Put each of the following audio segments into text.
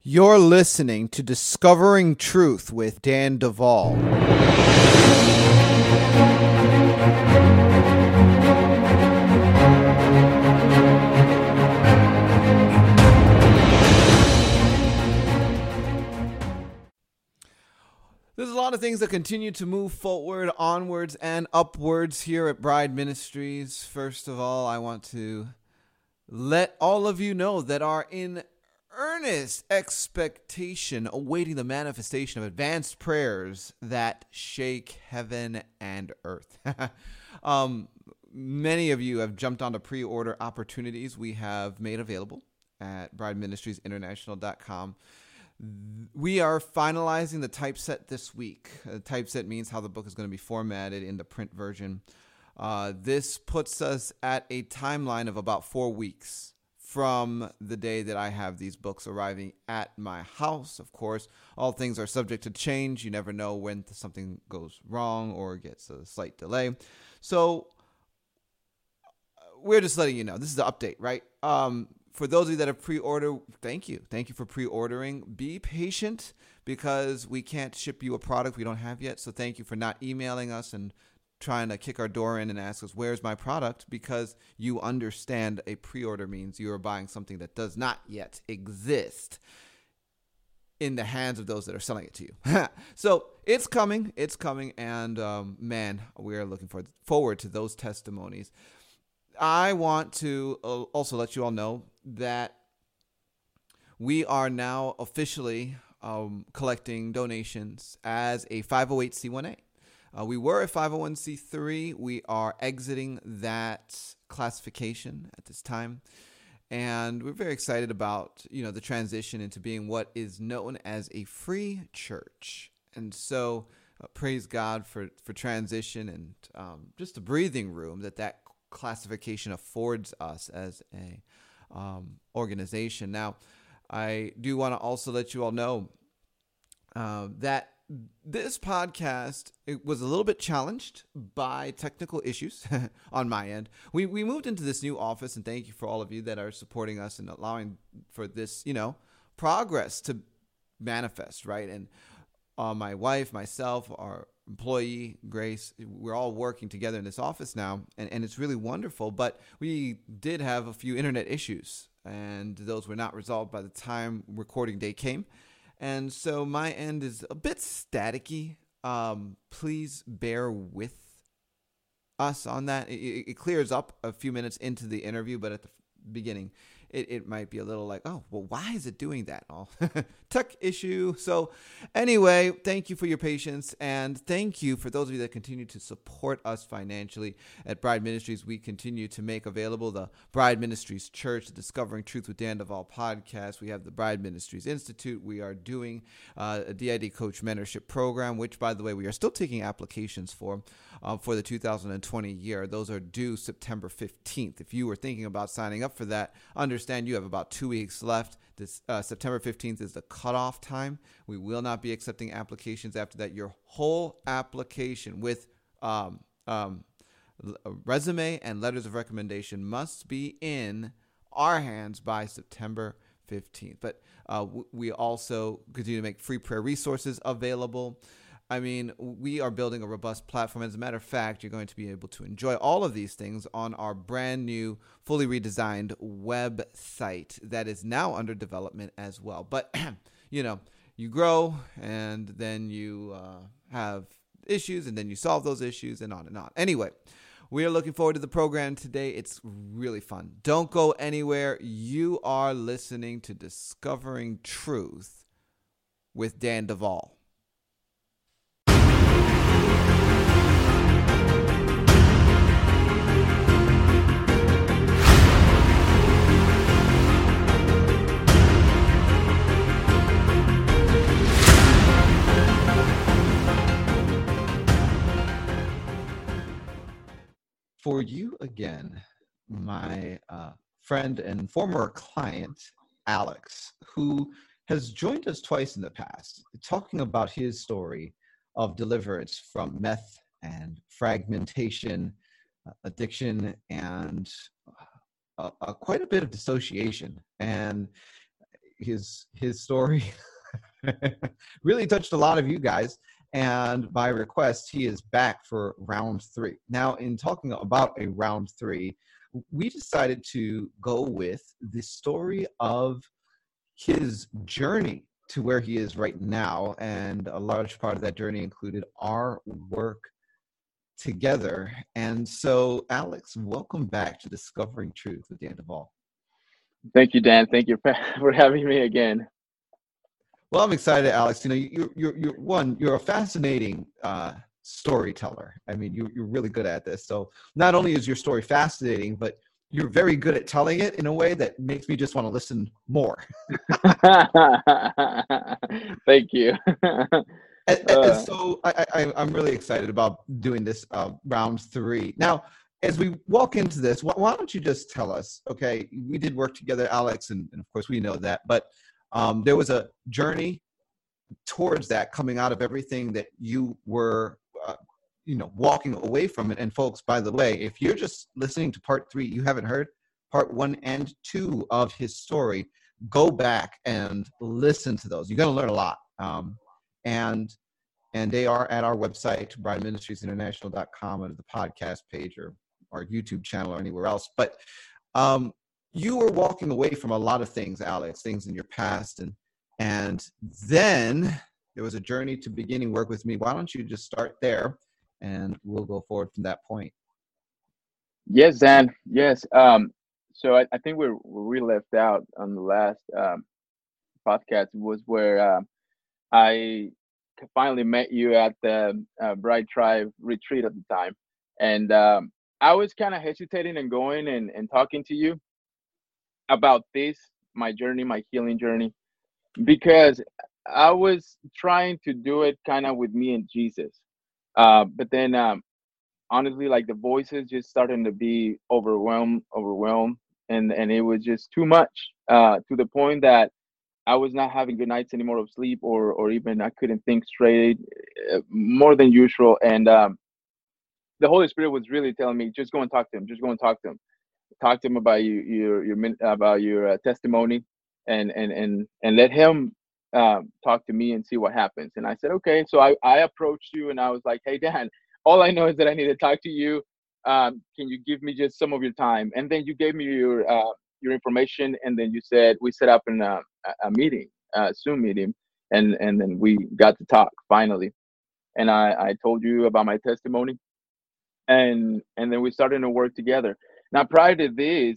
You're listening to Discovering Truth with Dan Duvall. There's a lot of things that continue to move forward, onwards, and upwards here at Bride Ministries. First of all, I want to let all of you know that are in earnest expectation awaiting the manifestation of advanced prayers that shake heaven and earth. Many of you have jumped onto pre-order opportunities we have made available at brideministriesinternational.com. We are finalizing the typeset this week. Typeset means how the book is going to be formatted in the print version. This puts us at a timeline of about 4 weeks from the day that I have these books arriving at my house. Of course, all things are subject to change. You never know when something goes wrong or gets a slight delay. So we're just letting you know. This is the update, right? For those of you that have pre-ordered, thank you. Thank you for pre-ordering. Be patient because we can't ship you a product we don't have yet. So thank you for not emailing us and trying to kick our door in and ask us, where's my product? Because you understand a pre-order means you are buying something that does not yet exist in the hands of those that are selling it to you. So it's coming, and man, we are looking forward to those testimonies. I want to also let you all know that we are now officially collecting donations as a 508c1a. We were a 501c3. We are exiting that classification at this time. And we're very excited about, the transition into being what is known as a free church. And so praise God for transition and just the breathing room that classification affords us as a organization. Now, I do want to also let you all know that this podcast, it was a little bit challenged by technical issues on my end. We moved into this new office, and thank you for all of you that are supporting us and allowing for this, progress to manifest, right? And my wife, myself, our employee, Grace, we're all working together in this office now, and it's really wonderful. But we did have a few internet issues, and those were not resolved by the time recording day came. And so my end is a bit staticky. Please bear with us on that. It clears up a few minutes into the interview, but at the beginning, it might be a little like, oh, well, why is it doing that? Oh, tech issue. So anyway, thank you for your patience. And thank you for those of you that continue to support us financially at Bride Ministries. We continue to make available the Bride Ministries Church, the Discovering Truth with Dan Duvall podcast. We have the Bride Ministries Institute. We are doing a DID Coach Mentorship Program, which, by the way, we are still taking applications for the 2020 year. Those are due September 15th. If you were thinking about signing up for that, understand you have about 2 weeks left. This September 15th is the cutoff time. We will not be accepting applications after that. Your whole application with a resume and letters of recommendation must be in our hands by September 15th. But we also continue to make free prayer resources available. I mean, we are building a robust platform. As a matter of fact, you're going to be able to enjoy all of these things on our brand new, fully redesigned website that is now under development as well. But, you grow and then you have issues and then you solve those issues and on and on. Anyway, we are looking forward to the program today. It's really fun. Don't go anywhere. You are listening to Discovering Truth with Dan Duvall. For you again, my friend and former client, Alex, who has joined us twice in the past, talking about his story of deliverance from meth and fragmentation, addiction, and quite a bit of dissociation. And his story really touched a lot of you guys. And by request, he is back for round 3. Now, in talking about a round 3, we decided to go with the story of his journey to where he is right now. And a large part of that journey included our work together. And so, Alex, welcome back to Discovering Truth with Dan Duvall. Thank you, Dan. Thank you for having me again. Well, I'm excited, Alex. You know, you're a fascinating storyteller. I mean, you're really good at this. So not only is your story fascinating, but you're very good at telling it in a way that makes me just want to listen more. Thank you. And so I'm really excited about doing this round 3. Now, as we walk into this, why don't you just tell us, okay, we did work together, Alex, and of course we know that, but there was a journey towards that coming out of everything that you were, walking away from it. And folks, by the way, if you're just listening to part 3, you haven't heard part 1 and 2 of his story, go back and listen to those. You're going to learn a lot. And they are at our website, brideministriesinternational.com, under the podcast page or our YouTube channel or anywhere else. But you were walking away from a lot of things, Alex, things in your past. And then there was a journey to beginning work with me. Why don't you just start there and we'll go forward from that point. Yes, Dan. Yes. So I think where we left out on the last podcast was where I finally met you at the Bride Tribe retreat at the time. And I was kind of hesitating and going and talking to you about this, my journey, my healing journey, because I was trying to do it kind of with me and Jesus. But then honestly, like the voices just starting to be overwhelmed, and it was just too much to the point that I was not having good nights anymore of sleep, or even I couldn't think straight, more than usual. And the Holy Spirit was really telling me, just go and talk to him. Just go and talk to him about your testimony, and let him talk to me and see what happens. And I said, okay. So I approached you and I was like, hey, Dan, all I know is that I need to talk to you. Can you give me just some of your time? And then you gave me your information, and then you said we set up a meeting, a Zoom meeting, and then we got to talk finally. And I told you about my testimony, and then we started to work together. Now, prior to this,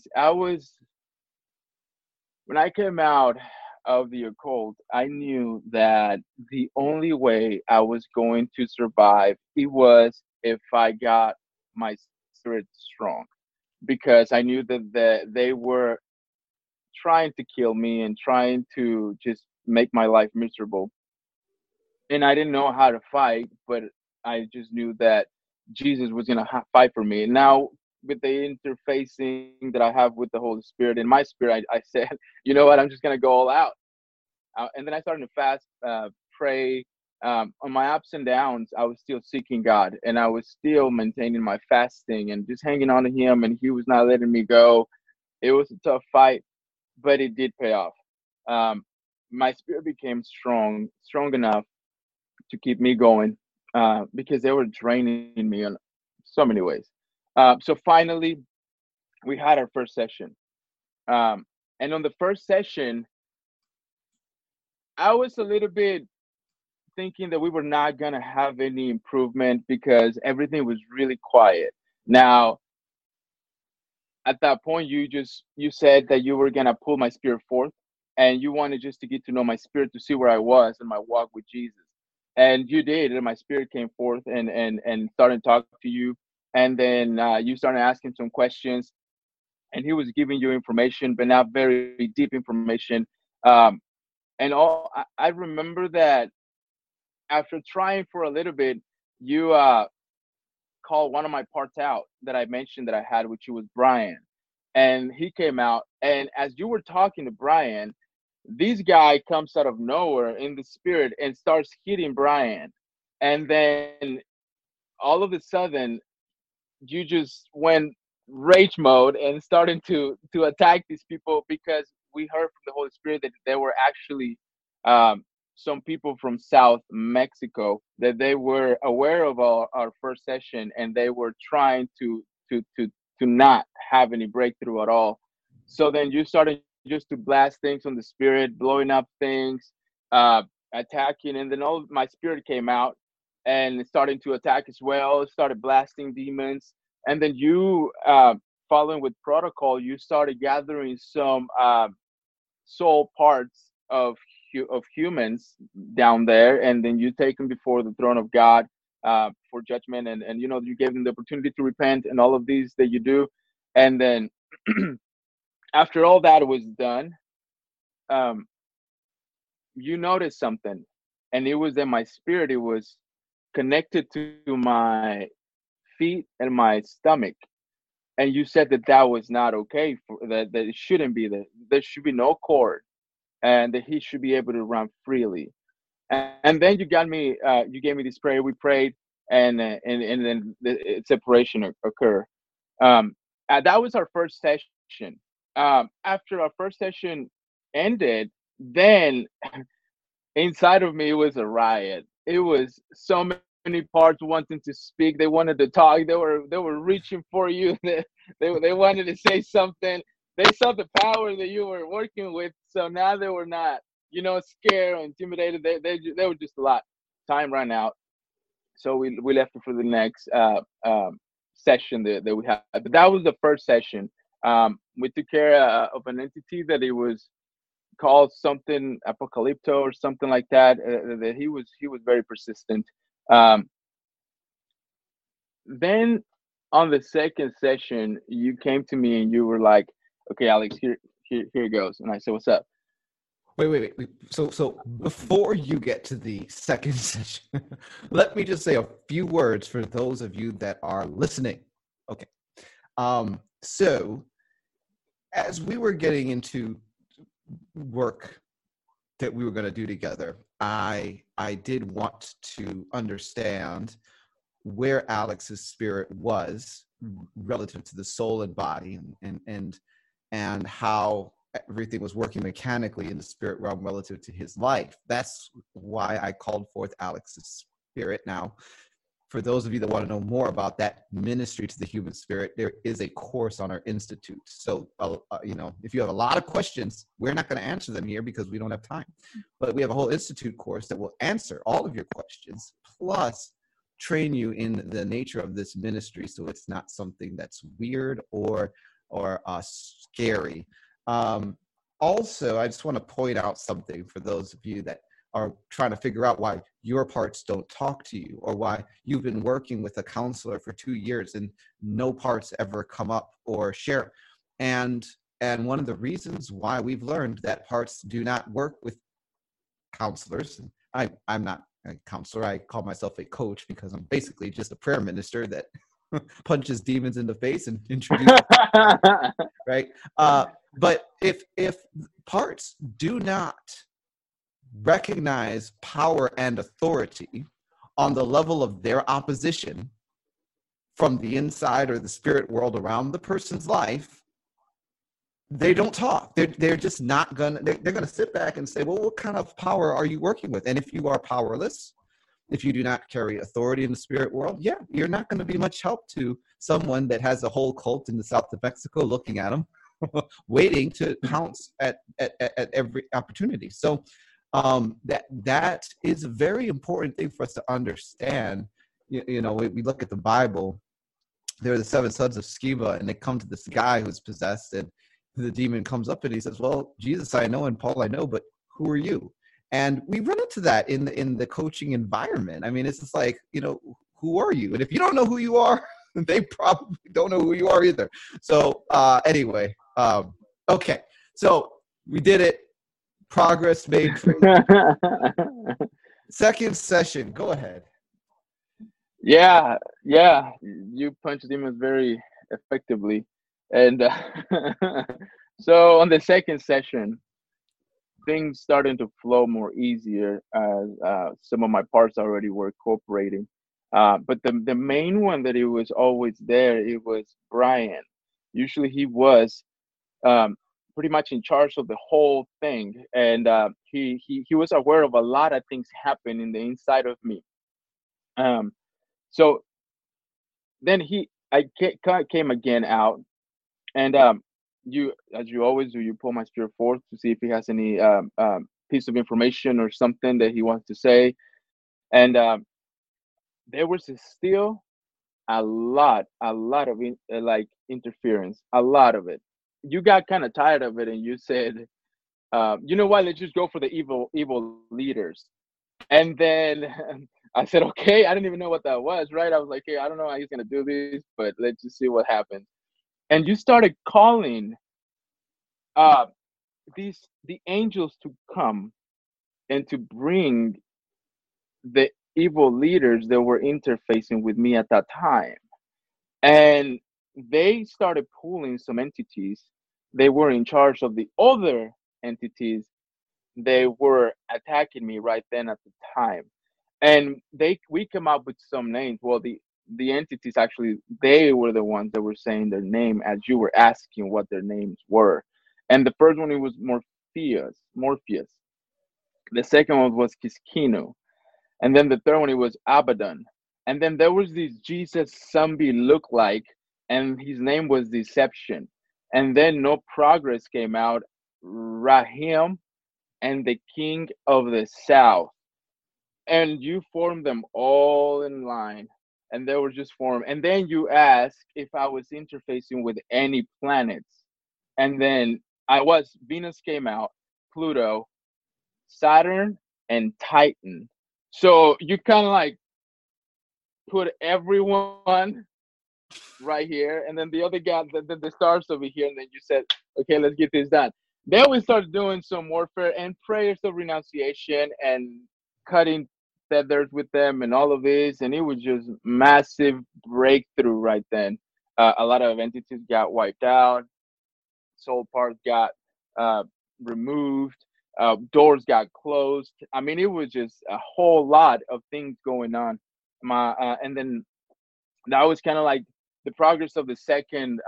when I came out of the occult, I knew that the only way I was going to survive it was if I got my spirit strong, because I knew that they were trying to kill me and trying to just make my life miserable. And I didn't know how to fight, but I just knew that Jesus was going to fight for me. Now, with the interfacing that I have with the Holy Spirit in my spirit, I said, you know what, I'm just going to go all out. And then I started to fast, pray. On my ups and downs, I was still seeking God, and I was still maintaining my fasting and just hanging on to Him, and He was not letting me go. It was a tough fight, but it did pay off. My spirit became strong enough to keep me going, because they were draining me on so many ways. So finally, we had our first session. And on the first session, I was a little bit thinking that we were not going to have any improvement because everything was really quiet. Now, at that point, you said that you were going to pull my spirit forth, and you wanted just to get to know my spirit, to see where I was in my walk with Jesus. And you did, and my spirit came forth and started talking to you. And then you started asking some questions, and he was giving you information, but not very deep information. I remember that after trying for a little bit, you called one of my parts out that I mentioned that I had, which was Brian. And he came out, and as you were talking to Brian, this guy comes out of nowhere in the spirit and starts hitting Brian. And then all of a sudden, you just went rage mode and starting to attack these people because we heard from the Holy Spirit that there were actually some people from South Mexico that they were aware of our first session, and they were trying to to to not have any breakthrough at all. So then you started just to blast things on the spirit, blowing up things, uh, attacking, and then all my spirit came out and starting to attack as well. Started blasting demons, and then you, following with protocol, you started gathering some soul parts of humans down there, and then you take them before the throne of God for judgment, and you gave them the opportunity to repent and all of these that you do, and then after all that was done, um, you noticed something, and it was that my spirit, it was connected to my feet and my stomach, and you said that that was not okay, that it shouldn't be, that there should be no cord, and that he should be able to run freely. And then you gave me this prayer. We prayed, and then the separation occur. Um, that was our first session. After our first session ended, then inside of me it was a riot. It was so many parts wanting to speak. They wanted to talk. They were reaching for you. They wanted to say something. They saw the power that you were working with. So now they were not, scared or intimidated. They were just a lot. Time ran out, so we left it for the next session that we had. But that was the first session. We took care of an entity that it was called something apocalypto or something like that. That he was very persistent. Um, then on the second session, you came to me and you were like, "Okay, Alex, here it goes." And I said, "What's up?" Wait. So before you get to the second session, let me just say a few words for those of you that are listening. Okay. So as we were getting into work that we were going to do together, I did want to understand where Alex's spirit was relative to the soul and body, and how everything was working mechanically in the spirit realm relative to his life. That's why I called forth Alex's spirit. Now, for those of you that want to know more about that ministry to the human spirit, there is a course on our institute. So, if you have a lot of questions, we're not going to answer them here because we don't have time. But we have a whole institute course that will answer all of your questions, plus train you in the nature of this ministry, so it's not something that's weird or scary. Also, I just want to point out something for those of you that are trying to figure out why your parts don't talk to you, or why you've been working with a counselor for 2 years and no parts ever come up or share. And one of the reasons why we've learned that parts do not work with counselors, I'm not a counselor, I call myself a coach because I'm basically just a prayer minister that punches demons in the face and introduces right? But if parts do not recognize power and authority on the level of their opposition from the inside or the spirit world around the person's life, they don't talk. They're just not gonna. They're gonna sit back and say, "Well, what kind of power are you working with?" And if you are powerless, if you do not carry authority in the spirit world, yeah, you're not going to be much help to someone that has a whole cult in the south of Mexico looking at them, waiting to pounce at every opportunity. So that is a very important thing for us to understand. We look at the Bible. There are the 7 sons of Sceva, and they come to this guy who's possessed, and the demon comes up and he says, "Well, Jesus I know and Paul I know, but who are you?" And we run into that in the coaching environment. I mean, it's just like, who are you? And if you don't know who you are, they probably don't know who you are either. So anyway, okay. So we did it. Progress made. Second session. Go ahead. Yeah, you punch demons very effectively, and so on the second session, things starting to flow more easier as some of my parts already were cooperating. But the main one that it was always there, it was Brian. Usually he was um, pretty much in charge of the whole thing, and he was aware of a lot of things happening in the inside of me. Um, so then came again out, and you, as you always do, you pull my spirit forth to see if he has any piece of information or something that he wants to say, and there was still a lot of like interference, a lot of it. You got kind of tired of it, and you said, you know what? Let's just go for the evil leaders. And then I said, okay. I didn't even know what that was, right? I was like, hey, I don't know how he's gonna do this, but let's just see what happens. And you started calling uh the angels to come and to bring the evil leaders that were interfacing with me at that time. And they started pulling some entities. They were in charge of the other entities. They were attacking me right then at the time, and we come up with some names. Well, the entities, actually, they were the ones that were saying their name as you were asking what their names were. And the first one, it was Morpheus. The second one was Kiskino, and then the third one, it was Abaddon. And then there was this Jesus zombie look like, and his name was Deception. And then No Progress came out, Rahim, and the King of the South. And you formed them all in line, and they were just formed. And then you asked if I was interfacing with any planets. And then Venus came out, Pluto, Saturn, and Titan. So you kind of like put everyone right here, and then the other guy, the stars over here, and then you said, okay, let's get this done. Then we started doing some warfare and prayers of renunciation and cutting feathers with them and all of this, and it was just massive breakthrough right then. A lot of entities got wiped out, soul parts got uh, removed, doors got closed. I mean, it was just a whole lot of things going on. And then that was kind of like the progress of the second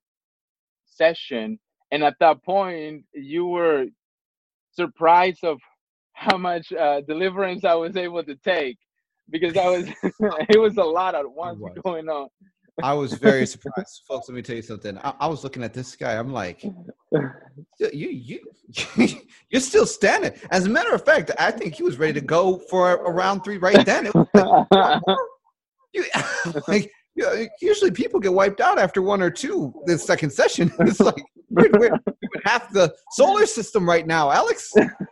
session. And at that point, you were surprised of how much deliverance I was able to take, because I was it was a lot at once going on. I was very surprised, folks. Let me tell you something. I was looking at this guy. I'm like, you you're still standing. As a matter of fact, I think he was ready to go for a round 3 right then. It was like, you, like, usually people get wiped out after 1 or 2 the second session. It's like we're half the solar system right now, Alex.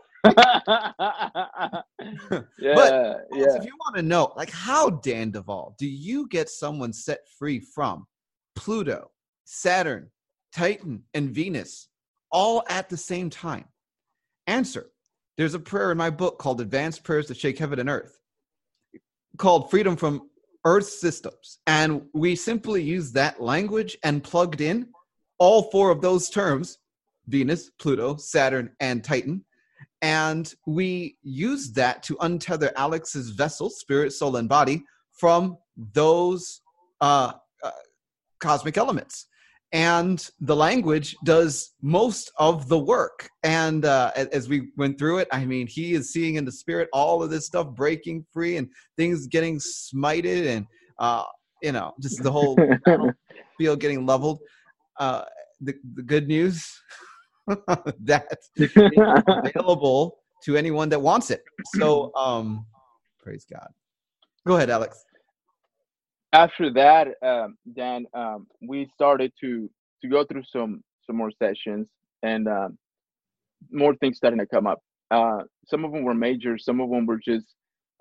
But if you want to know, like, how, Dan Duvall, do you get someone set free from Pluto, Saturn, Titan, and Venus all at the same time? Answer: there's a prayer in my book called Advanced Prayers to Shake Heaven and Earth, called Freedom from Earth Systems, and we simply use that language and plugged in all 4 of those terms: Venus, Pluto, Saturn, and Titan. And we use that to untether Alex's vessel, spirit, soul, and body from those cosmic elements. And the language does most of the work. And as we went through it, I mean, he is seeing in the spirit all of this stuff breaking free and things getting smited and, just the whole field getting leveled. The good news, that is available to anyone that wants it. So, praise God. Go ahead, Alex. After that, Dan, we started to go through some more sessions, and more things starting to come up. Some of them were major. Some of them were just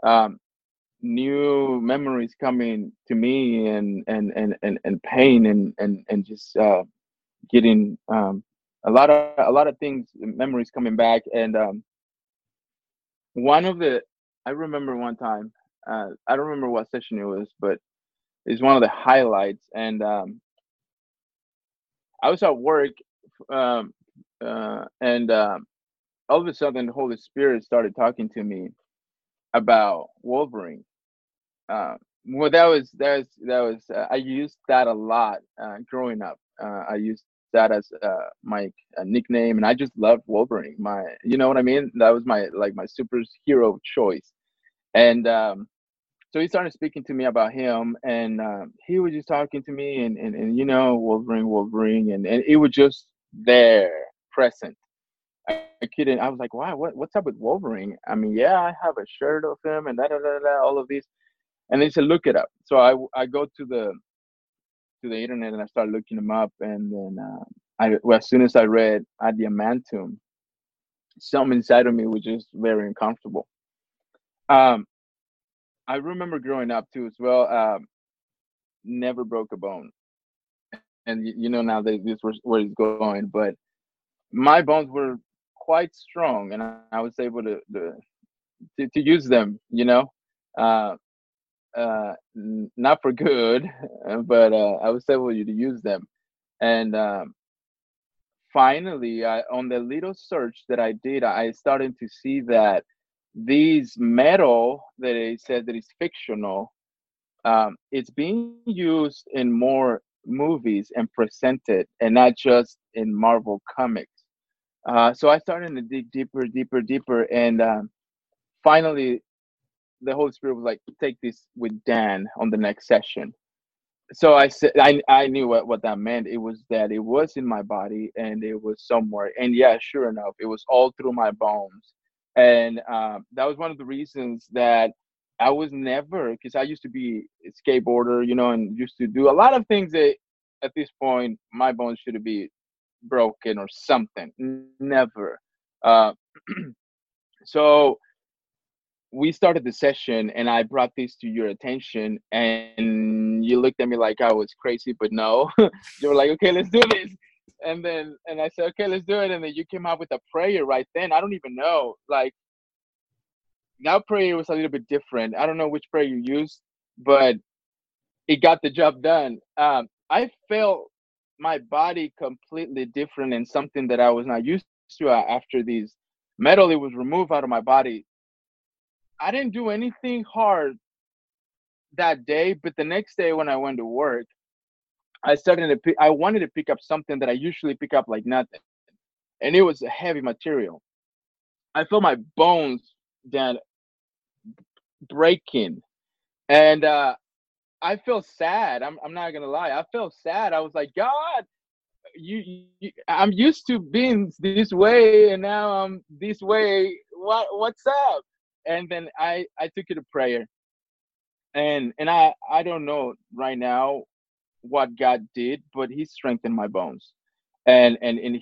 new memories coming to me, and pain, and just getting a lot of things, memories coming back. And I remember one time, I don't remember what session it was, but it's one of the highlights. And I was at work, and all of a sudden the Holy Spirit started talking to me about Wolverine. Well, that was I used that a lot growing up. I used that as my nickname, and I just loved Wolverine. You know what I mean? That was my superhero choice. And so he started speaking to me about him, and he was just talking to me, and Wolverine, and it was just there, present. I couldn't. I was like, wow, what's up with Wolverine? I mean, yeah, I have a shirt of him, and all of these. And they said, look it up. So I go to the internet and I start looking them up, and then as soon as I read Adamantium, something inside of me was just very uncomfortable. Um, I remember growing up too as well. Never broke a bone, and now that this was where it's going, but my bones were quite strong, and I was able to use them. Uh, not for good, but I was able to use them, and finally, on the little search that I did, I started to see that these metal that it says that is fictional, it's being used in more movies and presented, and not just in Marvel comics. So I started to dig deeper, deeper, deeper, and finally, the Holy Spirit was like, "Take this with Dan on the next session." So I said, I knew what that meant. It was that it was in my body and it was somewhere. And yeah, sure enough, it was all through my bones. And that was one of the reasons that I was never, because I used to be a skateboarder, and used to do a lot of things that at this point my bones should be broken or something. Never. Uh, so we started the session and I brought this to your attention, and you looked at me like I was crazy, but no. You were like, okay, let's do this. And I said, okay, let's do it. And then you came out with a prayer right then. I don't even know. Like, that prayer was a little bit different. I don't know which prayer you used, but it got the job done. I felt my body completely different and something that I was not used to after these metal. It was removed out of my body. I didn't do anything hard that day, but the next day when I went to work, I wanted to pick up something that I usually pick up like nothing, and it was a heavy material. I felt my bones then breaking, and I felt sad. I'm not gonna lie. I felt sad. I was like, God, I'm used to being this way, and now I'm this way. What's up? And then I took it to prayer, and I don't know right now what God did, but He strengthened my bones, and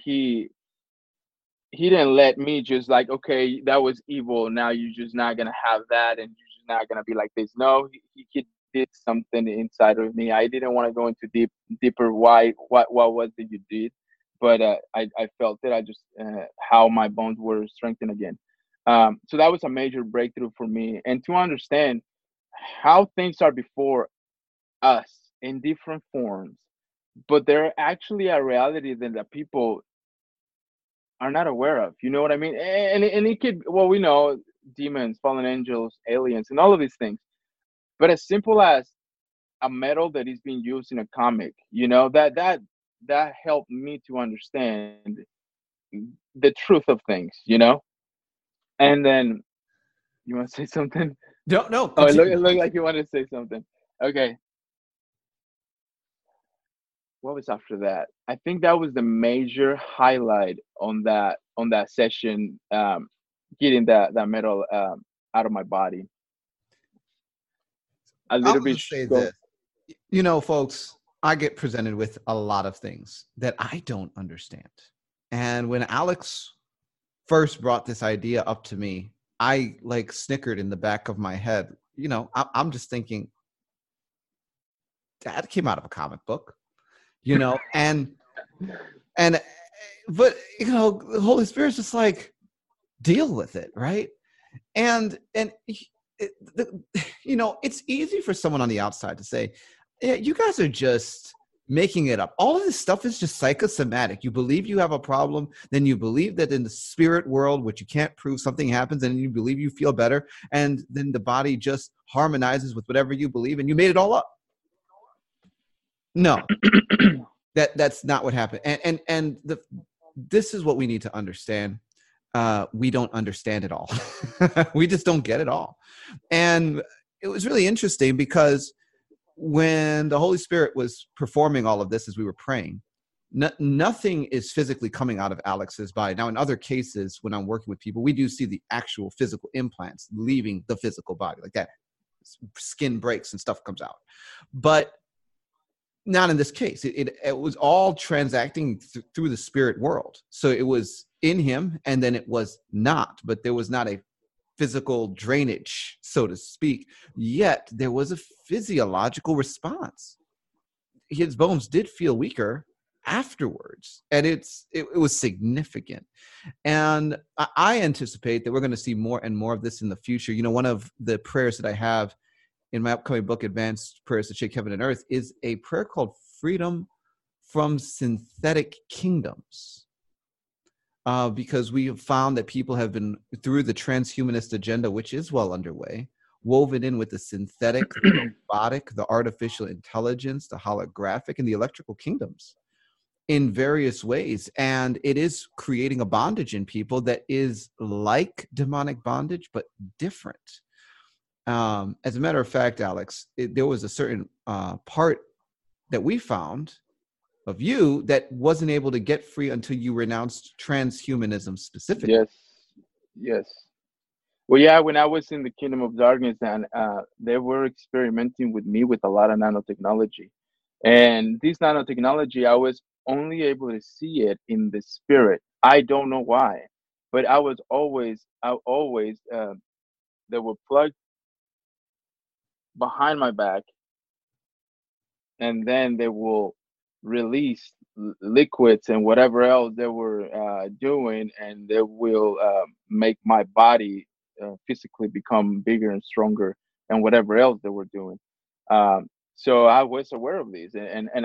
He didn't let me just like, okay, that was evil. Now you're just not gonna have that, and you're just not gonna be like this. No, he did something inside of me. I didn't want to go into deeper why what was it you did, but I felt it. I just how my bones were strengthened again. So that was a major breakthrough for me, and to understand how things are before us in different forms, but they're actually a reality that the people are not aware of. You know what I mean? And it could, well, we know demons, fallen angels, aliens, and all of these things. But as simple as a metal that is being used in a comic, that helped me to understand the truth of things. And then you want to say something? No, Oh, continue. it looked like you wanted to say something. Okay. What was after that? I think that was the major highlight on that session, getting that metal out of my body. A I'm little going bit to say go. this. Folks, I get presented with a lot of things that I don't understand. And when Alex first brought this idea up to me, I like snickered in the back of my head. I'm just thinking, that came out of a comic book, and but the Holy Spirit's just like, deal with it, right? And it's easy for someone on the outside to say, yeah, you guys are just making it up. All of this stuff is just psychosomatic. You believe you have a problem, then you believe that in the spirit world, which you can't prove, something happens, and you believe you feel better, and then the body just harmonizes with whatever you believe, and you made it all up. No, That's not what happened. This is what we need to understand. We don't understand it all. We just don't get it all. And it was really interesting because when the Holy Spirit was performing all of this as we were praying, nothing is physically coming out of Alex's body. Now, in other cases, when I'm working with people, we do see the actual physical implants leaving the physical body, like that skin breaks and stuff comes out. But not in this case. It was all transacting through the spirit world. So it was in him, and then it was not. But there was not a physical drainage, so to speak. Yet there was a physiological response. His bones did feel weaker afterwards, and it was significant. And I anticipate that we're going to see more and more of this in the future. You know, one of the prayers that I have in my upcoming book, Advanced Prayers to Shake Heaven and Earth, is a prayer called Freedom from Synthetic Kingdoms. Because we have found that people have been, through the transhumanist agenda, which is well underway, woven in with the synthetic, the robotic, the artificial intelligence, the holographic, and the electrical kingdoms in various ways. And it is creating a bondage in people that is like demonic bondage, but different. As a matter of fact, Alex, there was a certain part that we found of you that wasn't able to get free until you renounced transhumanism specifically. Yes. Well, yeah, when I was in the Kingdom of Darkness, and they were experimenting with me with a lot of nanotechnology. And this nanotechnology, I was only able to see it in the spirit. I don't know why, but I always, they were plugged behind my back, and then they will release liquids and whatever else they were doing, and they will make my body physically become bigger and stronger, and whatever else they were doing. So I was aware of these, and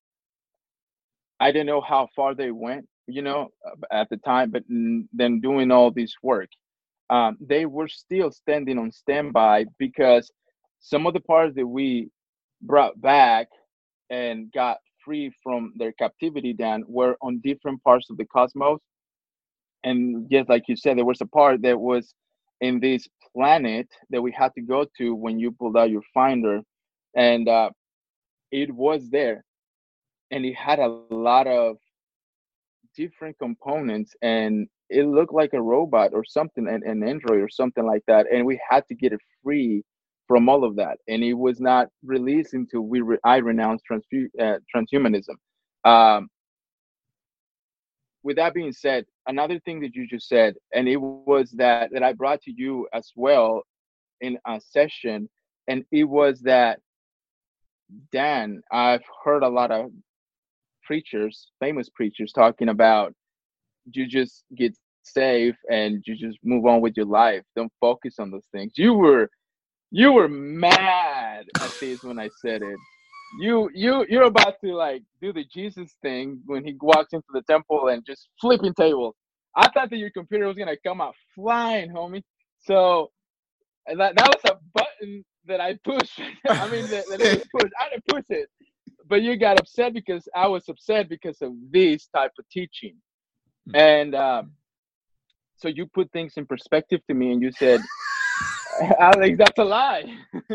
I didn't know how far they went, at the time, but then doing all this work, they were still standing on standby, because some of the parts that we brought back and got free from their captivity then were on different parts of the cosmos. And just like you said, there was a part that was in this planet that we had to go to when you pulled out your finder, and it was there, and it had a lot of different components, and it looked like a robot or something, an android or something like that, and we had to get it free from all of that, and it was not released until I renounced transhumanism. Um, with that being said, another thing that you just said, and it was that I brought to you as well in a session, and it was that, Dan, I've heard a lot of preachers, famous preachers, talking about, you just get safe and you just move on with your life. Don't focus on those things. You were mad at this when I said it. You're about to like do the Jesus thing when he walks into the temple and just flipping tables. I thought that your computer was gonna come out flying, homie. So that was a button that I pushed. I mean, that it was pushed. I didn't push it, but you got upset because I was upset because of this type of teaching. And so you put things in perspective to me, and you said, Alex, that's a lie.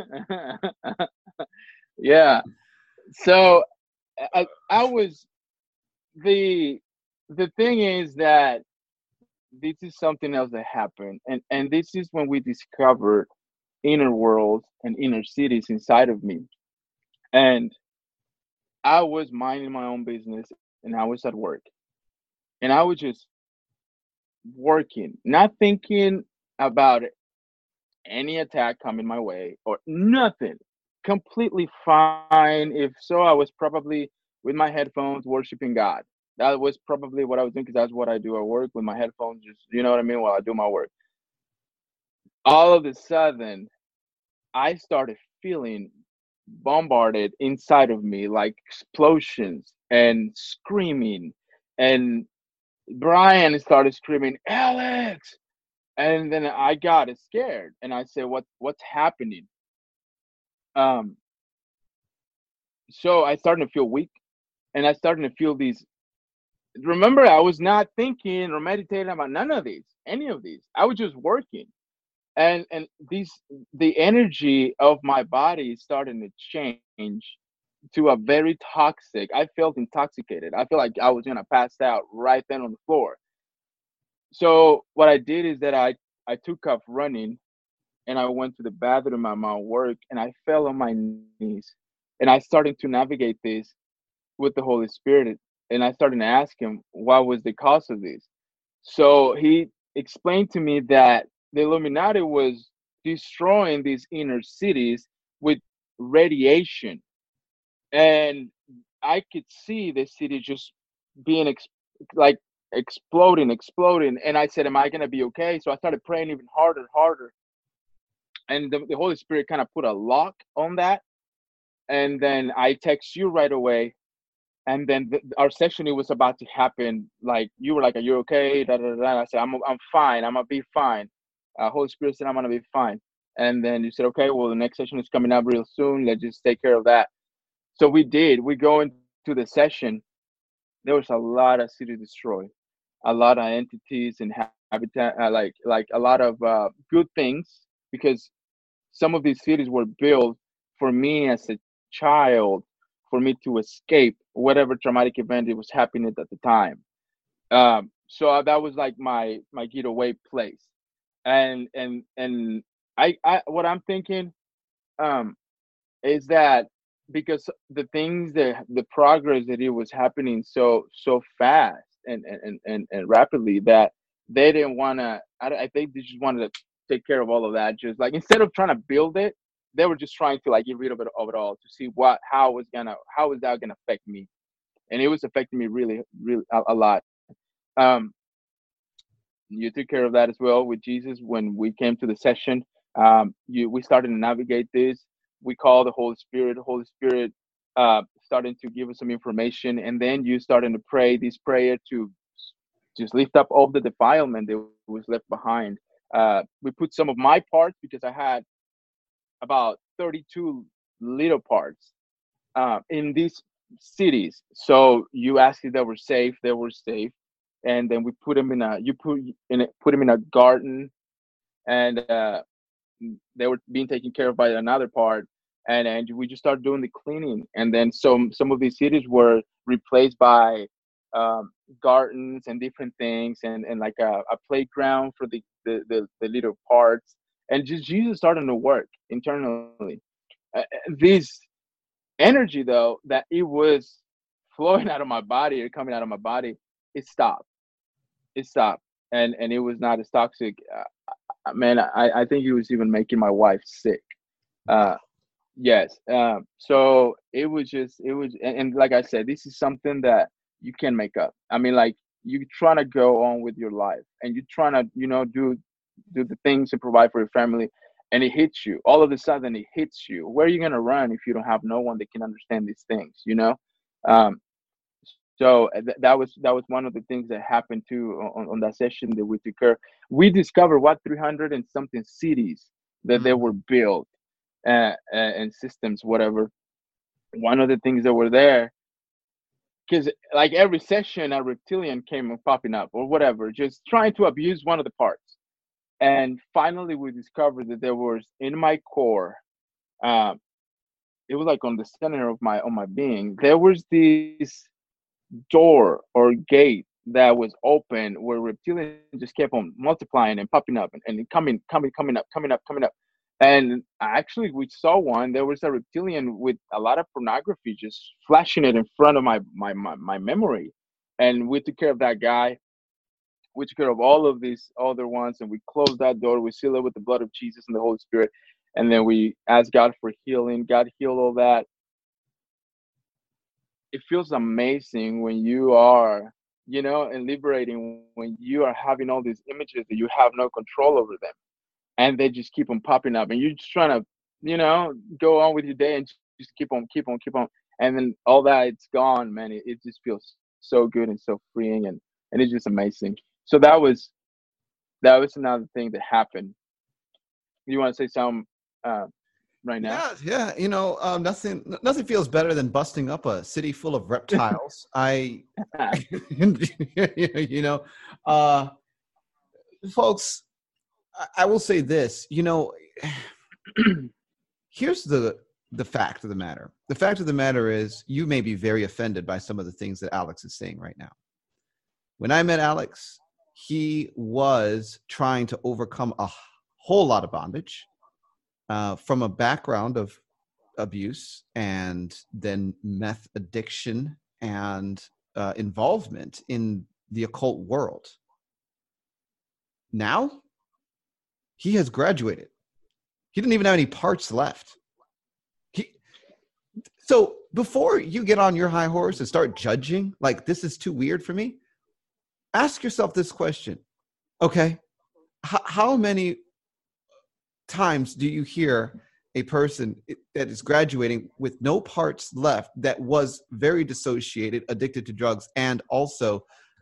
Yeah. So I was the thing is that this is something else that happened, and this is when we discovered inner worlds and inner cities inside of me. And I was minding my own business, and I was at work, and I was just working, not thinking about any attack coming my way or nothing. Completely fine. If so, I was probably with my headphones worshiping God. That was probably what I was doing, because that's what I do at work with my headphones, just, you know what I mean, while I do my work. All of a sudden, I started feeling bombarded inside of me, like explosions and screaming. And Brian started screaming, Alex! And then I got scared, and I said, what's happening? So I started to feel weak. and I started to feel these. Remember, I was not thinking or meditating about none of these, any of these. I was just working, and these the energy of my body is starting to change to a very toxic. I felt intoxicated. I feel like I was gonna pass out right then on the floor. So what I did is that I took off running and I went to the bathroom at my work and I fell on my knees and I started to navigate this with the Holy Spirit and I started to ask him what was the cause of this. So he explained to me that the Illuminati was destroying these inner cities with radiation, and I could see the city just being like exploding. And I said, "Am I gonna be okay?" So I started praying even harder, harder, and the Holy Spirit kind of put a lock on that. And then I text you right away. And then our session, it was about to happen. Like you were like, "Are you okay?" Da, da, da, da. I said, I'm fine. I'm gonna be fine." Holy Spirit said, "I'm gonna be fine." And then you said, "Okay, well, the next session is coming up real soon. Let's just take care of that." So we did. We go into the session. There was a lot of city destroyed, a lot of entities and habitat, like a lot of good things, because some of these cities were built for me as a child, for me to escape whatever traumatic event it was happening at the time. So that was like my getaway place, and I what I'm thinking um is that because the progress that it was happening so fast and rapidly, that they didn't want to. I think they just wanted to take care of all of that. Just like instead of trying to build it, they were just trying to like get rid of it all to see how was that gonna affect me, and it was affecting me really a lot. Um, you took care of that as well with Jesus when we came to the session. We started to navigate this. We called the Holy Spirit. The Holy Spirit starting to give us some information, and then you starting to pray this prayer to just lift up all the defilement that was left behind. We put some of my parts because I had about 32 little parts in these cities. So you asked if they were safe. They were safe, and then we put them in a you put them in a garden, and they were being taken care of by another part, and we just started doing the cleaning, and then some of these cities were replaced by um, gardens and different things, and like a playground for the little parts, and just Jesus starting to work internally. This energy though that it was flowing out of my body or coming out of my body, it stopped. It stopped, and it was not as toxic. Man, I think it was even making my wife sick. Uh, yes. So it was, and like I said, this is something that you can make up. I mean, like you trying to go on with your life, and you trying to do the things to provide for your family, and it hits you. All of a sudden, it hits you. Where are you gonna run if you don't have no one that can understand these things? Um, so that was one of the things that happened too on that session that we took care. We discovered what 300 and something cities that they were Mm-hmm. built and systems, whatever. One of the things that were there, because like every session, a reptilian came and popping up or whatever, just trying to abuse one of the parts. And finally, we discovered that there was in my core. Um, it was like on the center of my being. There was this door or gate that was open where reptilians just kept on multiplying and popping up and coming up. And actually, we saw one. There was a reptilian with a lot of pornography just flashing it in front of my memory. And we took care of that guy. We took care of all of these other ones, and we closed that door. We sealed it with the blood of Jesus and the Holy Spirit. And then we asked God for healing. God healed all that. It feels amazing when you are, and liberating when you are having all these images that you have no control over them, and they just keep on popping up, and you're just trying to, go on with your day and just keep on, and then all that, it's gone, man. It just feels so good and so freeing, and it's just amazing. So that was another thing that happened. You want to say something, uh, right now. Yeah. Nothing feels better than busting up a city full of reptiles. You know, uh, folks, I will say this. Here's the fact of the matter. The fact of the matter is, you may be very offended by some of the things that Alex is saying right now. When I met Alex, he was trying to overcome a whole lot of bondage from a background of abuse and then meth addiction and involvement in the occult world. Now, he has graduated. He didn't even have any parts left. So before you get on your high horse and start judging, like, this is too weird for me, ask yourself this question. Okay, how many times do you hear a person that is graduating with no parts left, that was very dissociated, addicted to drugs, and also,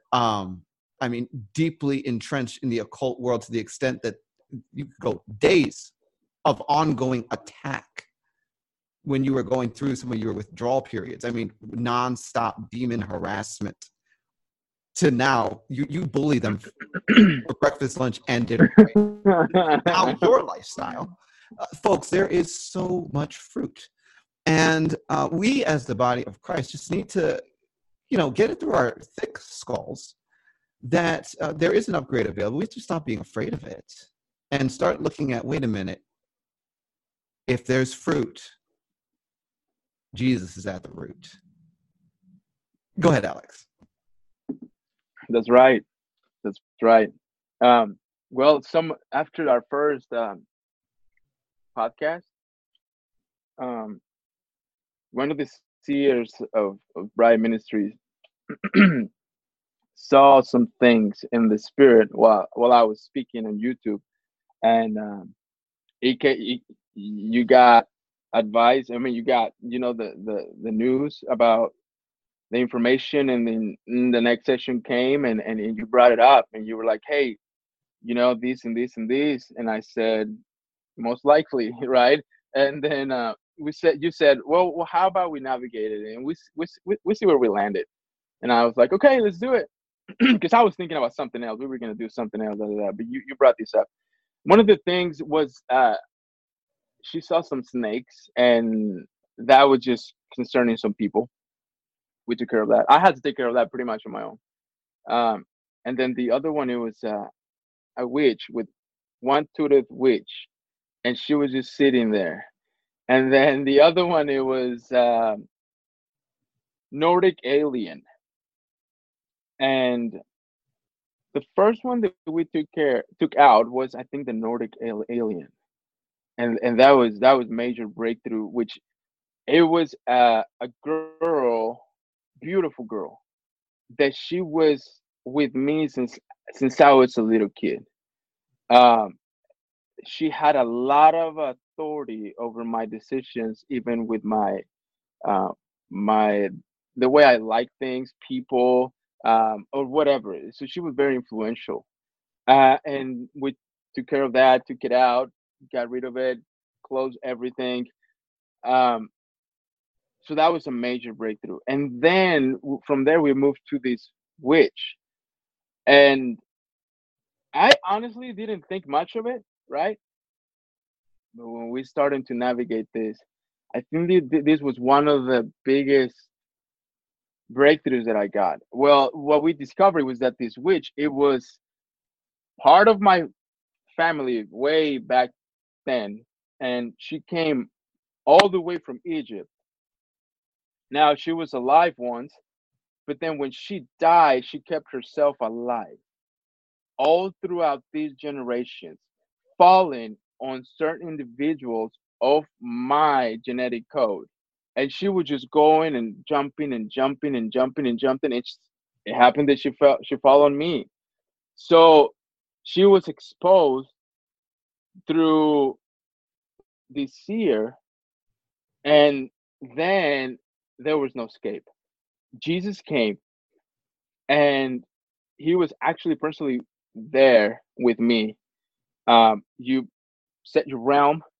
deeply entrenched in the occult world to the extent that you could go days of ongoing attack when you were going through some of your withdrawal periods? I mean, nonstop demon harassment. To now, you bully them for breakfast, lunch, and dinner. Right? Now your lifestyle. Folks, there is so much fruit. And we, as the body of Christ, just need to, get it through our thick skulls that there is an upgrade available. We have to stop being afraid of it and start looking at, wait a minute, if there's fruit, Jesus is at the root. Go ahead, Alex. That's right. That's right. Well, after our first podcast, one of the seers of Bright Ministries saw some things in the spirit while I was speaking on YouTube, and you got advice. I mean, you got the news about the information, and then the next session came, and you brought it up, and you were like, hey, this and this and this, and I said, most likely, right? And then you said, well, how about we navigate it and we see where we landed. And I was like, okay, let's do it, because I was thinking about something else. We were gonna do something else, but you brought this up. One of the things was she saw some snakes, and that was just concerning some people. We took care of that. I had to take care of that pretty much on my own. And then the other one, it was a witch with one-toothed witch, and she was just sitting there. And then the other one, it was Nordic alien. And the first one that we took out was, I think, the Nordic alien, and that was major breakthrough. Which it was a girl, beautiful girl, that she was with me since I was a little kid. Um, she had a lot of authority over my decisions, even with uh, my the way I like things, people, or whatever. So she was very influential, and we took care of that, took it out, got rid of it, closed everything. Um, so that was a major breakthrough, and then from there we moved to this witch, and I honestly didn't think much of it, right? But when we started to navigate this, I think this was one of the biggest breakthroughs that I got. Well, what we discovered was that this witch, it was part of my family way back then, and she came all the way from Egypt. Now, she was alive once, but then when she died, she kept herself alive all throughout these generations, falling on certain individuals of my genetic code. And she was just going and jumping and jumping and jumping and jumping. It happened that she fell on me. So she was exposed through the seer, and then there was no escape. Jesus came, and he was actually personally there with me. You set your realm,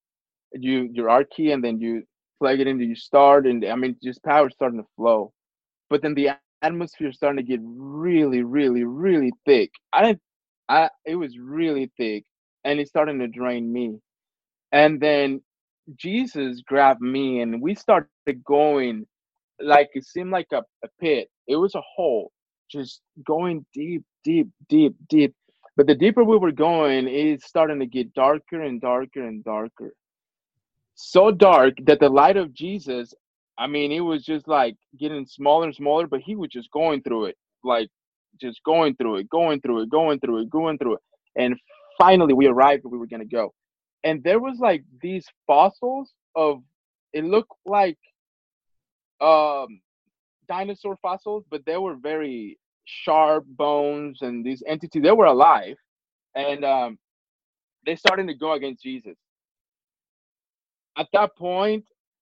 your R key, and then you plug it into your start, and I mean, just power starting to flow. But then the atmosphere starting to get really, really, really thick. It was really thick, and it's starting to drain me. And then Jesus grabbed me, and we started going like it seemed like a pit. It was a hole, just going deep, deep, deep, deep. But the deeper we were going, it's starting to get darker and darker and darker. So dark that the light of Jesus, I mean, it was just like getting smaller and smaller, but he was just going through it, like just going through it, going through it, going through it, going through it. And finally we arrived where we were gonna go. And there was like these fossils of, it looked like um dinosaur fossils, but they were very sharp bones, and these entities, they were alive. And they started to go against Jesus. At that point,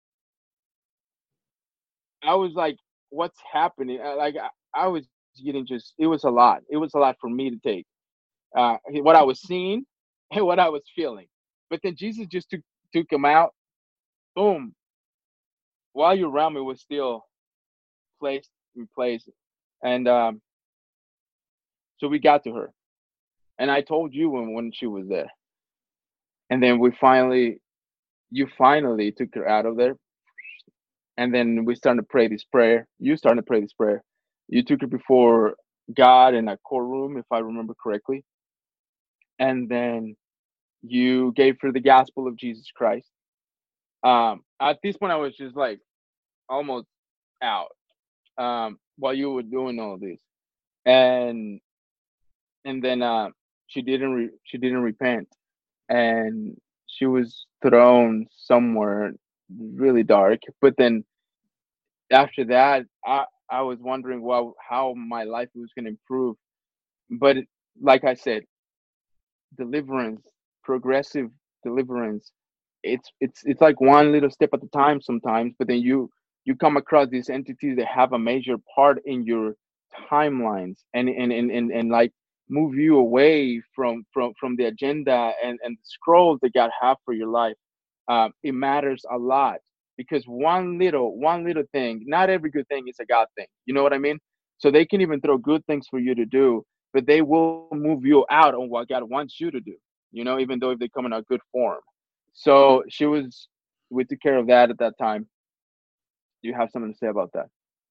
I was like, "What's happening?" I was getting just. It was a lot. It was a lot for me to take. What I was seeing and what I was feeling. But then Jesus just took him out. Boom! While your realm, it was still placed in place, and so we got to her. And I told you when she was there, and then you finally took her out of there, and then we started to pray this prayer. You started to pray this prayer. You took her before God in a courtroom, if I remember correctly, and then you gave her the gospel of Jesus Christ. At this point, I was just like almost out while you were doing all this, and then she didn't repent, and she was thrown somewhere really dark. But then after that, I was wondering, well, how my life was going to improve. But like I said, deliverance, progressive deliverance, it's like one little step at a time sometimes. But then you come across these entities that have a major part in your timelines, and like move you away from the agenda and the scrolls that God have for your life. It matters a lot, because one little thing, not every good thing is a God thing. You know what I mean? So they can even throw good things for you to do, but they will move you out on what God wants you to do. Even though if they come in a good form. So we took care of that at that time. Do you have something to say about that?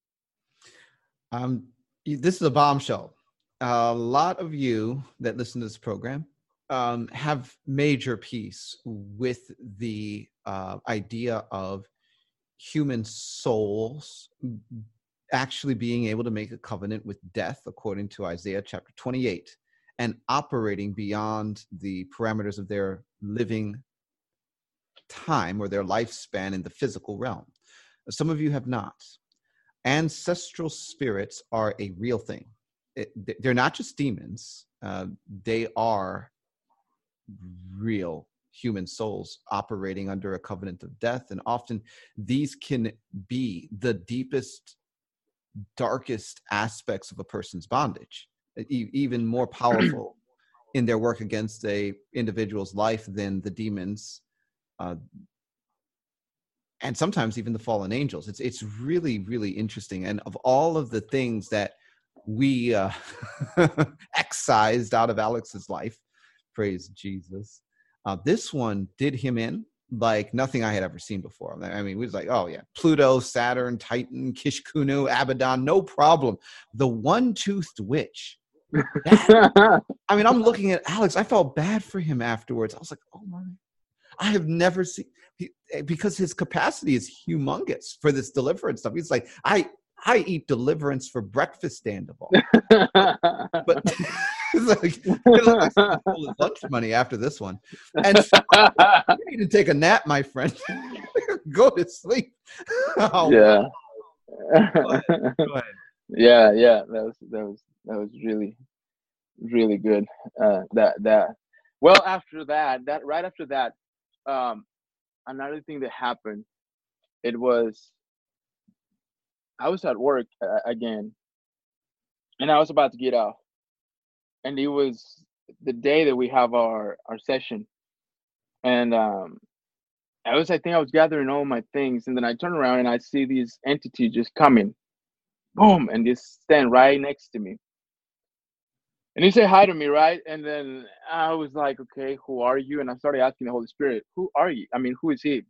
This is a bombshell. A lot of you that listen to this program have major peace with the idea of human souls actually being able to make a covenant with death, according to Isaiah chapter 28, and operating beyond the parameters of their living time or their lifespan in the physical realm. Some of you have not. Ancestral spirits are a real thing. They're not just demons. They are real human souls operating under a covenant of death. And often these can be the deepest, darkest aspects of a person's bondage, even more powerful in their work against a individual's life than the demons, and sometimes even the fallen angels. It's really, really interesting. And of all of the things that we excised out of Alex's life, praise Jesus, this one did him in like nothing I had ever seen before. I mean, we was like, oh yeah, Pluto, Saturn, Titan, Kishkunu, Abaddon, no problem. The one-toothed witch. I mean, I'm looking at Alex. I felt bad for him afterwards. I was like, oh my, I have never seen, because his capacity is humongous for this deliverance stuff. He's like, I eat deliverance for breakfast, Sandoval. But it's like lunch money after this one. And so, you need to take a nap, my friend. Go to sleep. Oh, yeah. Go ahead. Yeah. That was really, really good. Well, after that, right after that, another thing that happened, it was, I was at work again, and I was about to get off, and it was the day that we have our session, and I think I was gathering all my things, and then I turn around and I see these entities just coming, boom, and just stand right next to me. And he said hi to me, right? And then I was like, okay, who are you? And I started asking the Holy Spirit, who are you? I mean, who is he?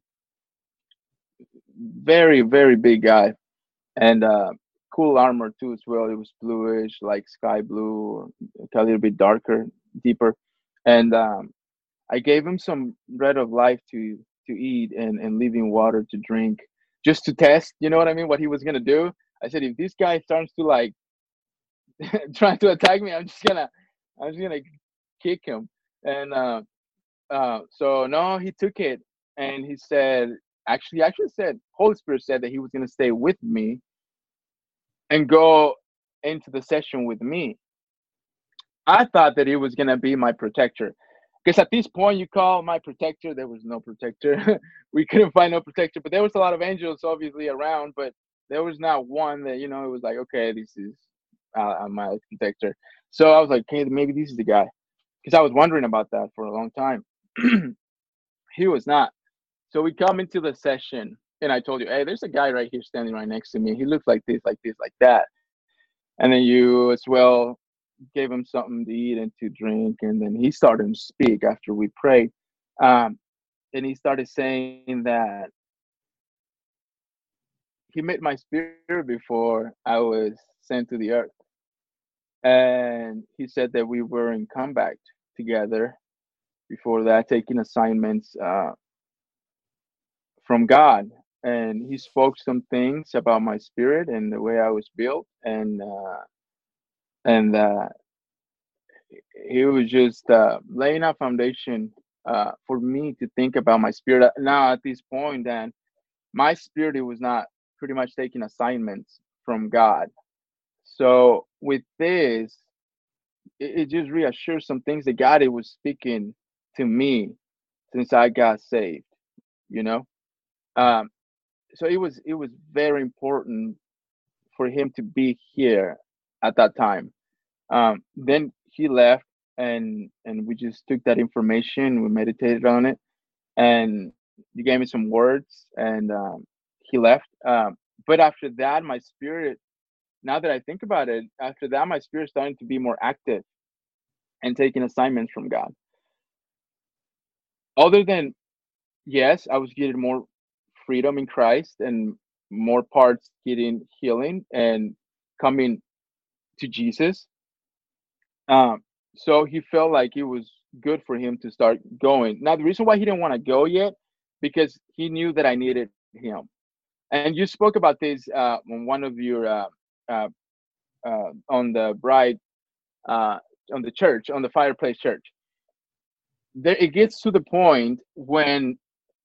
Very, very big guy. And cool armor too as well. It was bluish, like sky blue, a little bit darker, deeper. And I gave him some bread of life to eat and living water to drink, just to test. You know what I mean? What he was gonna do. I said, if this guy starts to like trying to attack me, I'm just gonna kick him. And so no, he took it and he said, actually said, Holy Spirit said that he was gonna stay with me and go into the session with me. I thought that he was gonna be my protector. Because at this point, you call my protector, there was no protector. We couldn't find no protector, but there was a lot of angels obviously around, but there was not one that, it was like, okay, this is my protector. So I was like, okay, maybe this is the guy. Because I was wondering about that for a long time. He was not. So we come into the session, and I told you, hey, there's a guy right here standing right next to me. He looks like this, like this, like that. And then you as well gave him something to eat and to drink, and then he started to speak after we prayed. Um, and he started saying that he met my spirit before I was sent to the earth, and he said that we were in combat together before that, taking assignments from God. And he spoke some things about my spirit and the way I was built, and he was just laying a foundation for me to think about my spirit. Now at this point, then my spirit, it was not pretty much taking assignments from God. So with this, it just reassures some things that God, it was speaking to me since I got saved. You know, um, so it was very important for him to be here at that time. Then he left, and we just took that information, we meditated on it, and you gave me some words, and he left. But after that, my spirit, now that I think about it, after that, my spirit started to be more active and taking assignments from God. Other than, yes, I was getting more freedom in Christ and more parts getting healing and coming to Jesus. Um, so he felt like it was good for him to start going. Now, the reason why he didn't want to go yet, because he knew that I needed him. And you spoke about this on one of your uh, on the bride, uh, on the church, on the fireplace church. There, it gets to the point when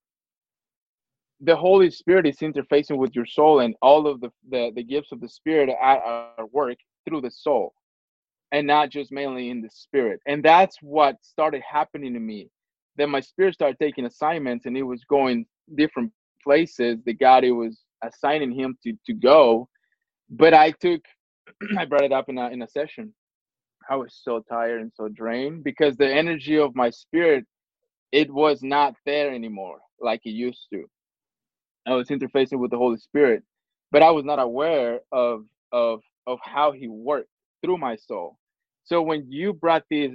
the Holy Spirit is interfacing with your soul, and all of the gifts of the Spirit are work through the soul, and not just mainly in the spirit. And that's what started happening to me. Then my spirit started taking assignments, and it was going different places that God, it was assigning him to go. But I took, I brought it up in a session. I was so tired and so drained because the energy of my spirit, it was not there anymore like it used to. I was interfacing with the Holy Spirit, but I was not aware of how he worked through my soul. So when you brought this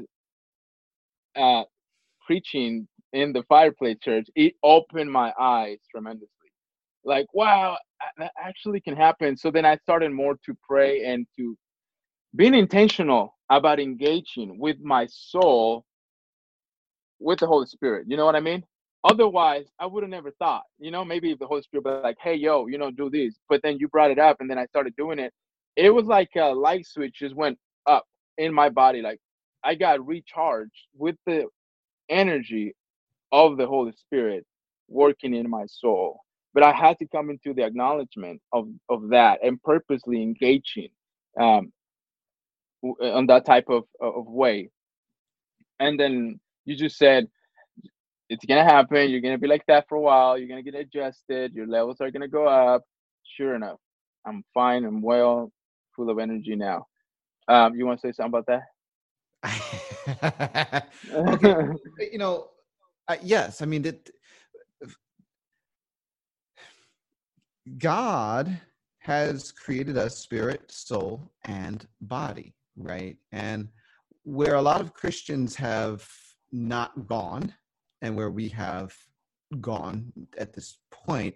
uh, preaching in the fireplace church, it opened my eyes tremendously. Like, wow, that actually can happen. So then I started more to pray and to being intentional about engaging with my soul with the Holy Spirit. You know what I mean? Otherwise, I would have never thought. Maybe if the Holy Spirit be like, "Hey, yo, do this," but then you brought it up, and then I started doing it. It was like a light switch just went up in my body. Like I got recharged with the energy of the Holy Spirit working in my soul. But I had to come into the acknowledgement of that and purposely engaging um, on that type of way. And then you just said, it's gonna happen. You're gonna be like that for a while. You're gonna get adjusted. Your levels are gonna go up. Sure enough, I'm fine. I'm well, full of energy now. You want to say something about Okay, that? yes. I mean that God has created us spirit, soul, and body, right? And where a lot of Christians have not gone, and where we have gone at this point,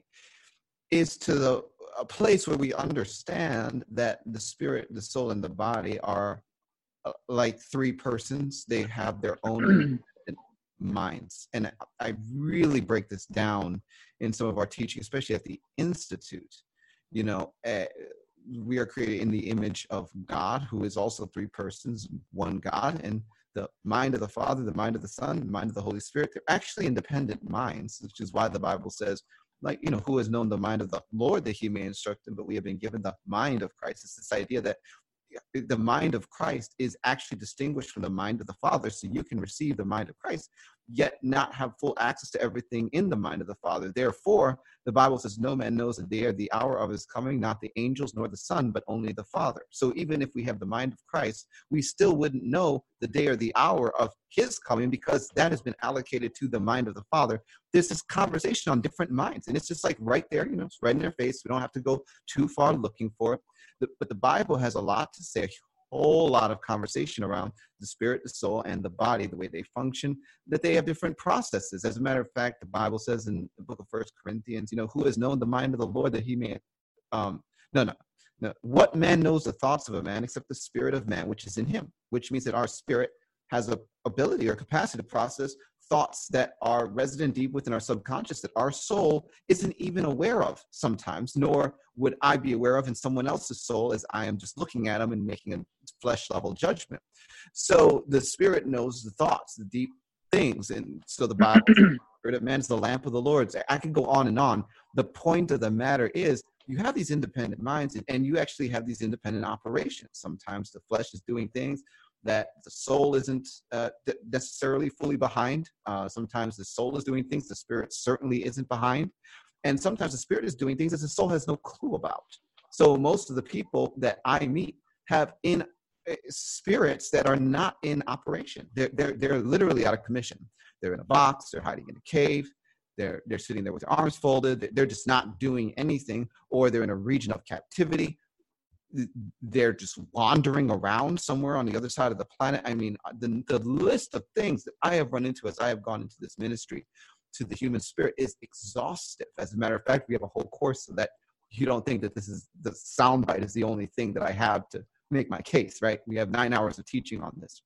is to a place where we understand that the spirit, the soul, and the body are like three persons. They have their own independent minds. And I really break this down in some of our teaching, especially at the Institute. You know, we are created in the image of God, who is also three persons, one God, and the mind of the Father, the mind of the Son, the mind of the Holy Spirit. They're actually independent minds, which is why the Bible says, like, you know, who has known the mind of the Lord that he may instruct him, but we have been given the mind of Christ. It's this idea that the mind of Christ is actually distinguished from the mind of the Father, so you can receive the mind of Christ, yet not have full access to everything in the mind of the Father. Therefore, the Bible says, no man knows the day or the hour of his coming, not the angels nor the Son, but only the Father. So even if we have the mind of Christ, we still wouldn't know the day or the hour of his coming, because that has been allocated to the mind of the Father. There's this conversation on different minds, and it's just like right there, you know, it's right in their face. We don't have to go too far looking for it. But the Bible has a lot to say, a whole lot of conversation around the spirit, the soul, and the body, the way they function, that they have different processes. As a matter of fact, the Bible says in the book of 1 Corinthians, you know, who has known the mind of the Lord that he may, no. What man knows the thoughts of a man except the spirit of man, which is in him, which means that our spirit has a ability or capacity to process thoughts that are resident deep within our subconscious that our soul isn't even aware of sometimes, nor would I be aware of in someone else's soul as I am just looking at them and making a flesh level judgment. So the spirit knows the thoughts, the deep things. And so the Bible, the spirit of man is the lamp of the Lord. So I can go on and on. The point of the matter is, you have these independent minds, and you actually have these independent operations. Sometimes the flesh is doing things that the soul isn't necessarily fully behind. Sometimes the soul is doing things the spirit certainly isn't behind. And sometimes the spirit is doing things that the soul has no clue about. So most of the people that I meet have in spirits that are not in operation. They're literally out of commission. They're in a box, they're hiding in a cave, they're sitting there with their arms folded, they're just not doing anything, or they're in a region of captivity. They're just wandering around somewhere on the other side of the planet. I mean, the list of things that I have run into as I have gone into this ministry to the human spirit is exhaustive. As a matter of fact, we have a whole course so that you don't think that this is the soundbite is the only thing that I have to make my case, right? We have 9 hours of teaching on this.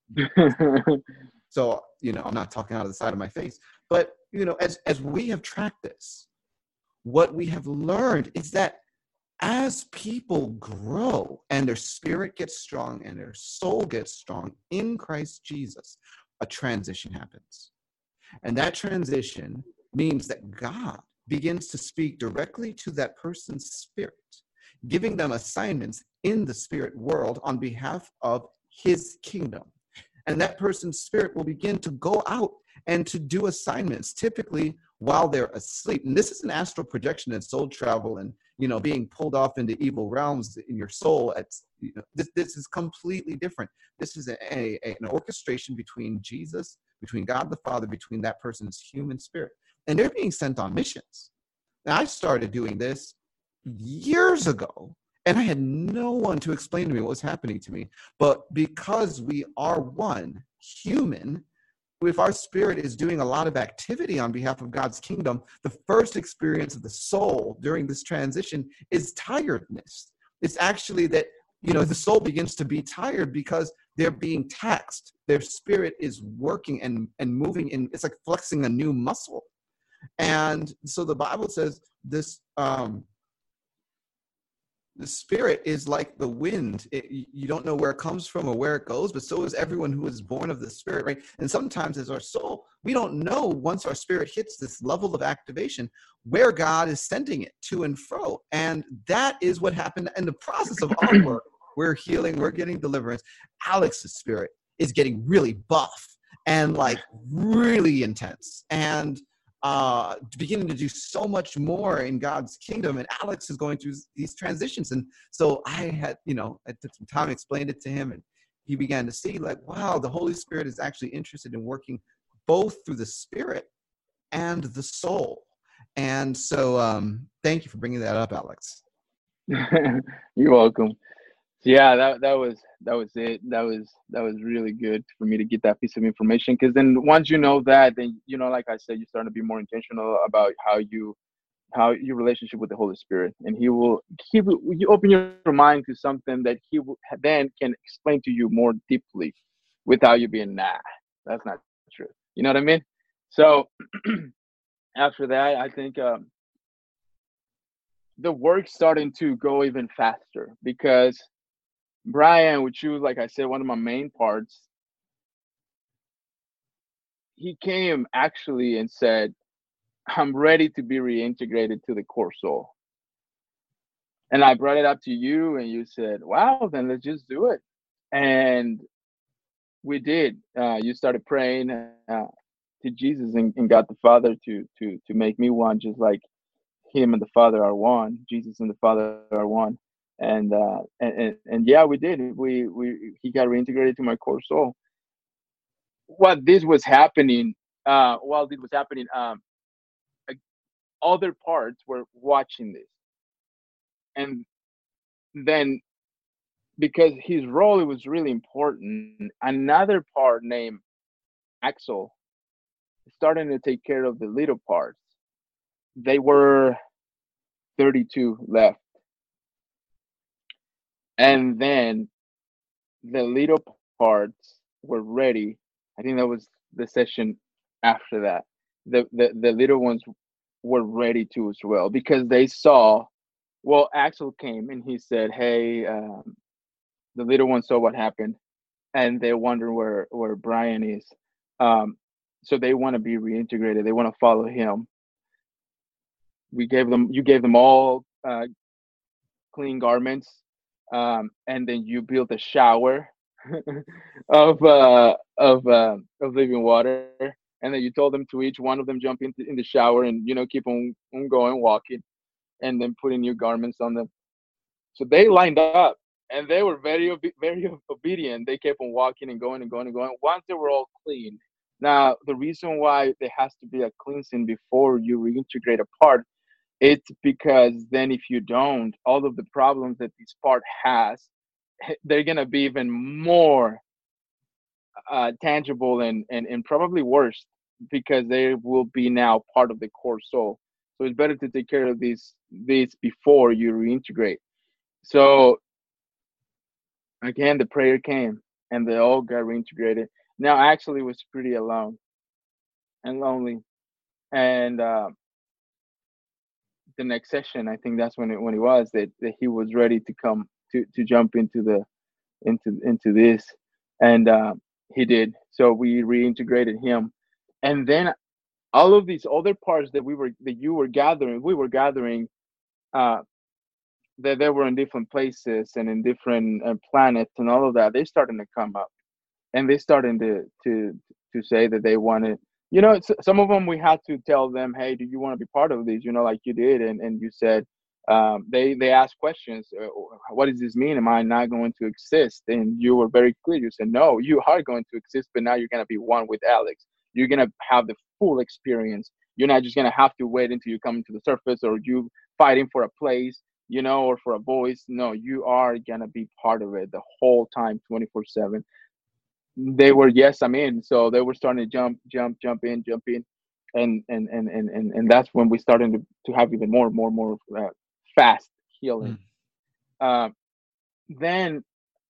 So, you know, I'm not talking out of the side of my face, but, you know, as we have tracked this, what we have learned is that as people grow and their spirit gets strong and their soul gets strong in Christ Jesus, a transition happens. And that transition means that God begins to speak directly to that person's spirit, giving them assignments in the spirit world on behalf of his kingdom. And that person's spirit will begin to go out and to do assignments, typically while they're asleep. And this is an astral projection and soul travel and, you know, being pulled off into evil realms in your soul. You know, this is completely different. This is an orchestration between Jesus, between God the Father, between that person's human spirit. And they're being sent on missions. Now, I started doing this years ago, and I had no one to explain to me what was happening to me. But because we are one human, if our spirit is doing a lot of activity on behalf of God's kingdom, the first experience of the soul during this transition is tiredness. It's actually that, you know, the soul begins to be tired because they're being taxed. Their spirit is working and moving in. It's like flexing a new muscle. And so the Bible says this, the spirit is like the wind. You don't know where it comes from or where it goes, but so is everyone who is born of the spirit, right? And sometimes as our soul, we don't know once our spirit hits this level of activation where God is sending it to and fro. And that is what happened in the process of our work. We're healing, we're getting deliverance. Alex's spirit is getting really buff and like really intense. And beginning to do so much more in God's kingdom, and Alex is going through these transitions. And so I took some time, explained it to him, and he began to see like, wow, the Holy Spirit is actually interested in working both through the spirit and the soul. And so, thank you for bringing that up, Alex. You're welcome. Yeah, that was it. That was really good for me to get that piece of information, because then once you know that, then like I said, you're starting to be more intentional about how your relationship with the Holy Spirit, and he will you open your mind to something that he will then can explain to you more deeply, without you being, nah, that's not true. You know what I mean? So after that, I think the work starting to go even faster, because Brian, which was, like I said, one of my main parts, he came actually and said, I'm ready to be reintegrated to the core soul. And I brought it up to you, and you said, wow, then let's just do it. And we did. You started praying to Jesus, and got the Father to make me one, just like Him and the Father are one. Jesus and the Father are one. And yeah, we did. He got reintegrated to my core soul. What this was happening, while this was happening, like, other parts were watching this, and then, because his role was really important, another part named Axel starting to take care of the little parts. They were 32 left, and then the little parts were ready. I think that was the session after that. The little ones were ready too as well, because they saw. Well, Axel came and he said, "Hey, the little one saw what happened, and they wonder where Brian is. Um, so they want to be reintegrated. They want to follow him. You gave them all clean garments, and then you built a shower of living water, and then you told them to each one of them jump in the shower, and keep on going walking, and then putting new garments on them. So they lined up, and they were very obedient. They kept on walking and going and going and going. Once they were all clean. Now, the reason why there has to be a cleansing before you reintegrate a part, it's because then if you don't, all of the problems that this part has, they're gonna be even more tangible, and probably worse, because they will be now part of the core soul. So it's better to take care of these before you reintegrate. So again, the prayer came, and they all got reintegrated. Now, actually, was pretty alone and lonely, and the next session, I think that's when it was that he was ready to come to jump into this, and he did. So we reintegrated him, and then all of these other parts that you were gathering, we were gathering, uh, that they were in different places and in different planets and all of that. They starting to come up, and they starting to say that they wanted. Some of them we had to tell them, hey, do you want to be part of these? Like you did, and you said, they asked questions. What does this mean? Am I not going to exist? And you were very clear. You said, no, you are going to exist, but now you're going to be one with Alex. You're going to have the full experience. You're not just going to have to wait until you come to the surface, or you fighting for a place, or for a voice. No, you are going to be part of it the whole time, 24/7. They were, yes, I'm in. So they were starting to jump in, and that's when we started to have even more fast healing. Mm. Uh, then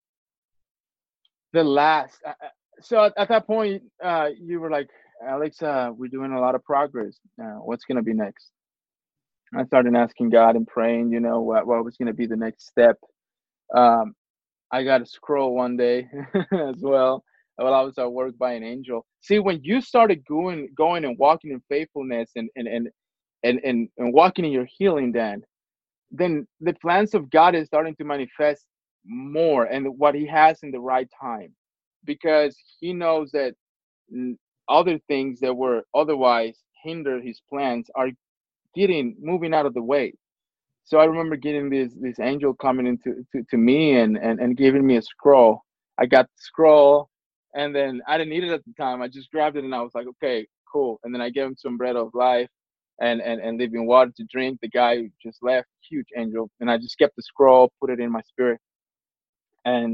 the last, so at that point, you were like, Alex, we're doing a lot of progress. What's gonna be next? I started asking God and praying, what was gonna be the next step. Um, I got a scroll one day as well while I was at work by an angel. See, when you started going and walking in faithfulness, and walking in your healing, then the plans of God is starting to manifest more, and what He has in the right time, because He knows that mm, other things that were otherwise hinder His plans are getting moving out of the way. So I remember getting this angel coming into to me, and giving me a scroll. I got the scroll, and then I didn't need it at the time. I just grabbed it, and I was like, okay, cool. And then I gave him some bread of life, and Living Water to drink. The guy just left, huge angel, and I just kept the scroll, put it in my spirit, and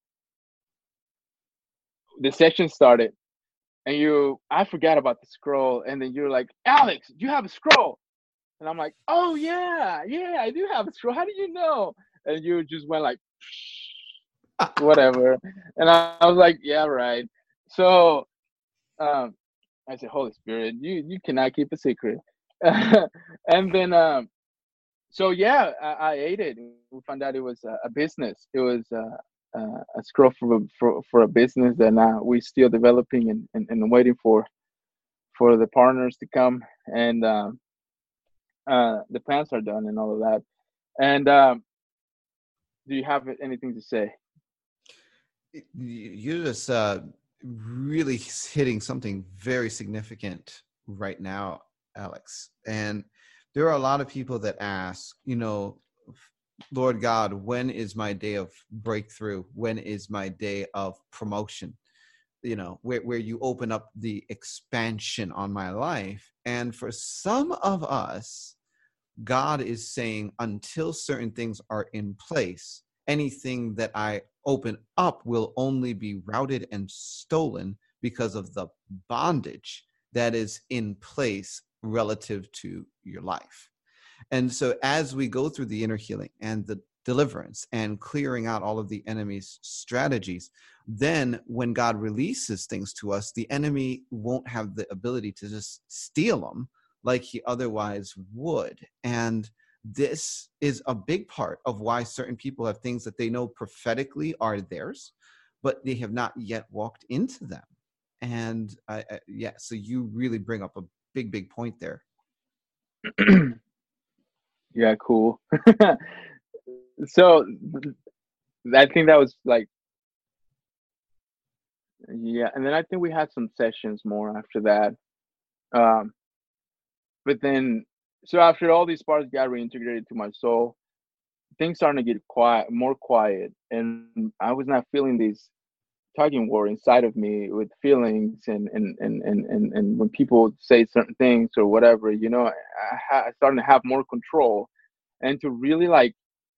the session started. And I forgot about the scroll, and then you're like, Alex, do you have a scroll? And I'm like, oh yeah, yeah, I do have a scroll. How do you know? And you just went like, whatever. And I was like, yeah, right. So um, I said, Holy Spirit, you cannot keep a secret. And then so yeah, I ate it. We found out it was a business. It was a scroll for a business that now we're still developing and waiting for the partners to come, and the plans are done and all of that. And do you have anything to say? You're just really hitting something very significant right now, Alex. And there are a lot of people that ask, Lord God, when is my day of breakthrough? When is my day of promotion? Where you open up the expansion on my life. And for some of us, God is saying, until certain things are in place, anything that I open up will only be routed and stolen because of the bondage that is in place relative to your life. And so as we go through the inner healing and the deliverance and clearing out all of the enemy's strategies, then when God releases things to us, the enemy won't have the ability to just steal them like he otherwise would. And this is a big part of why certain people have things that they know prophetically are theirs, but they have not yet walked into them. And so you really bring up a big point there. Yeah, cool. So I think that was like, yeah, and then I think we had some sessions more after that. Um, but then, so after all these parts got reintegrated to my soul, things starting to get more quiet, and I was not feeling these tugging war inside of me with feelings and when people say certain things or whatever, I started to have more control and to really like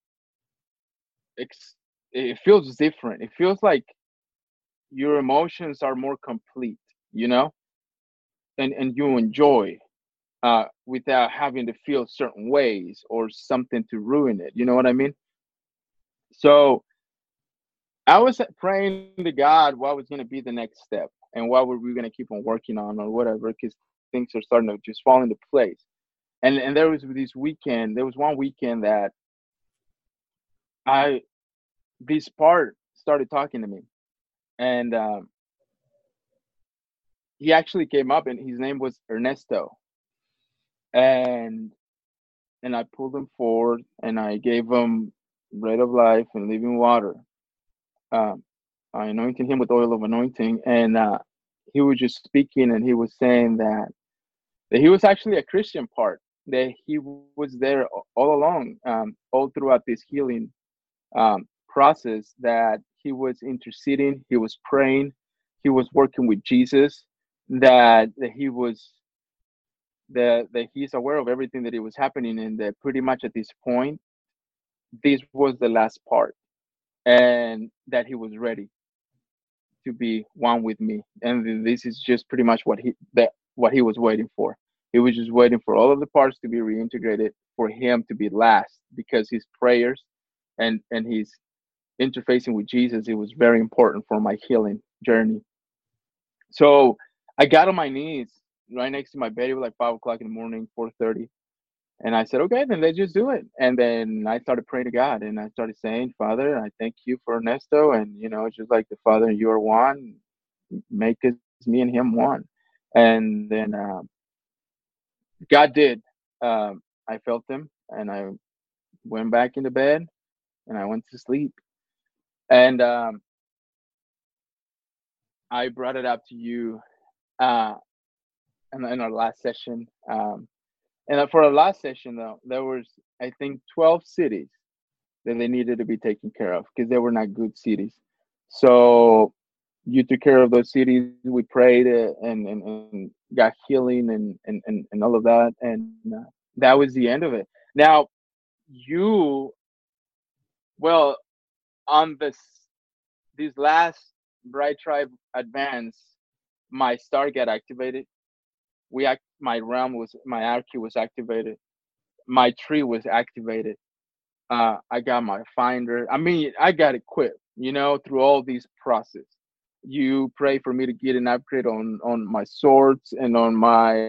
it feels different. It feels like your emotions are more complete, you know, and you enjoy without having to feel certain ways or something to ruin it. You know what I mean? So I was praying to God what was going to be the next step and what were we going to keep on working on or whatever, because things are starting to just fall into place. And there was one weekend that I this part started talking to me, and he actually came up, and his name was Ernesto, and I pulled him forward and I gave him bread of life and living water. Um, I anointed him with oil of anointing, and he was just speaking, and he was saying that he was actually a Christian part, that he was there all along, all throughout this healing process, that he was interceding, he was praying, he was working with Jesus, that he was that he's aware of everything that it was happening, and that pretty much at this point, this was the last part, and that he was ready to be one with me, and this is just pretty much what he was waiting for. He was just waiting for all of the parts to be reintegrated for him to be last, because his prayers and his interfacing with Jesus, it was very important for my healing journey. So I got on my knees right next to my bed. It was like 5 o'clock in the morning, 4:30. And I said, okay, then let's just do it. And then I started praying to God, and I started saying, Father, I thank you for Ernesto. And, just like the Father, you are one, make us, me and him one. And then God did. I felt him, and I went back into bed, and I went to sleep. And I brought it up to you uh, in our last session. And for our last session, though, there was, I think, 12 cities that they needed to be taken care of because they were not good cities. So you took care of those cities. We prayed and got healing and all of that, and that was the end of it. Now you, well, on this last Bright Tribe advance, my star got activated. My realm was, my archy was activated. My tree was activated. I got my finder. I mean, I got equipped, through all these process. You pray for me to get an upgrade on my swords and on my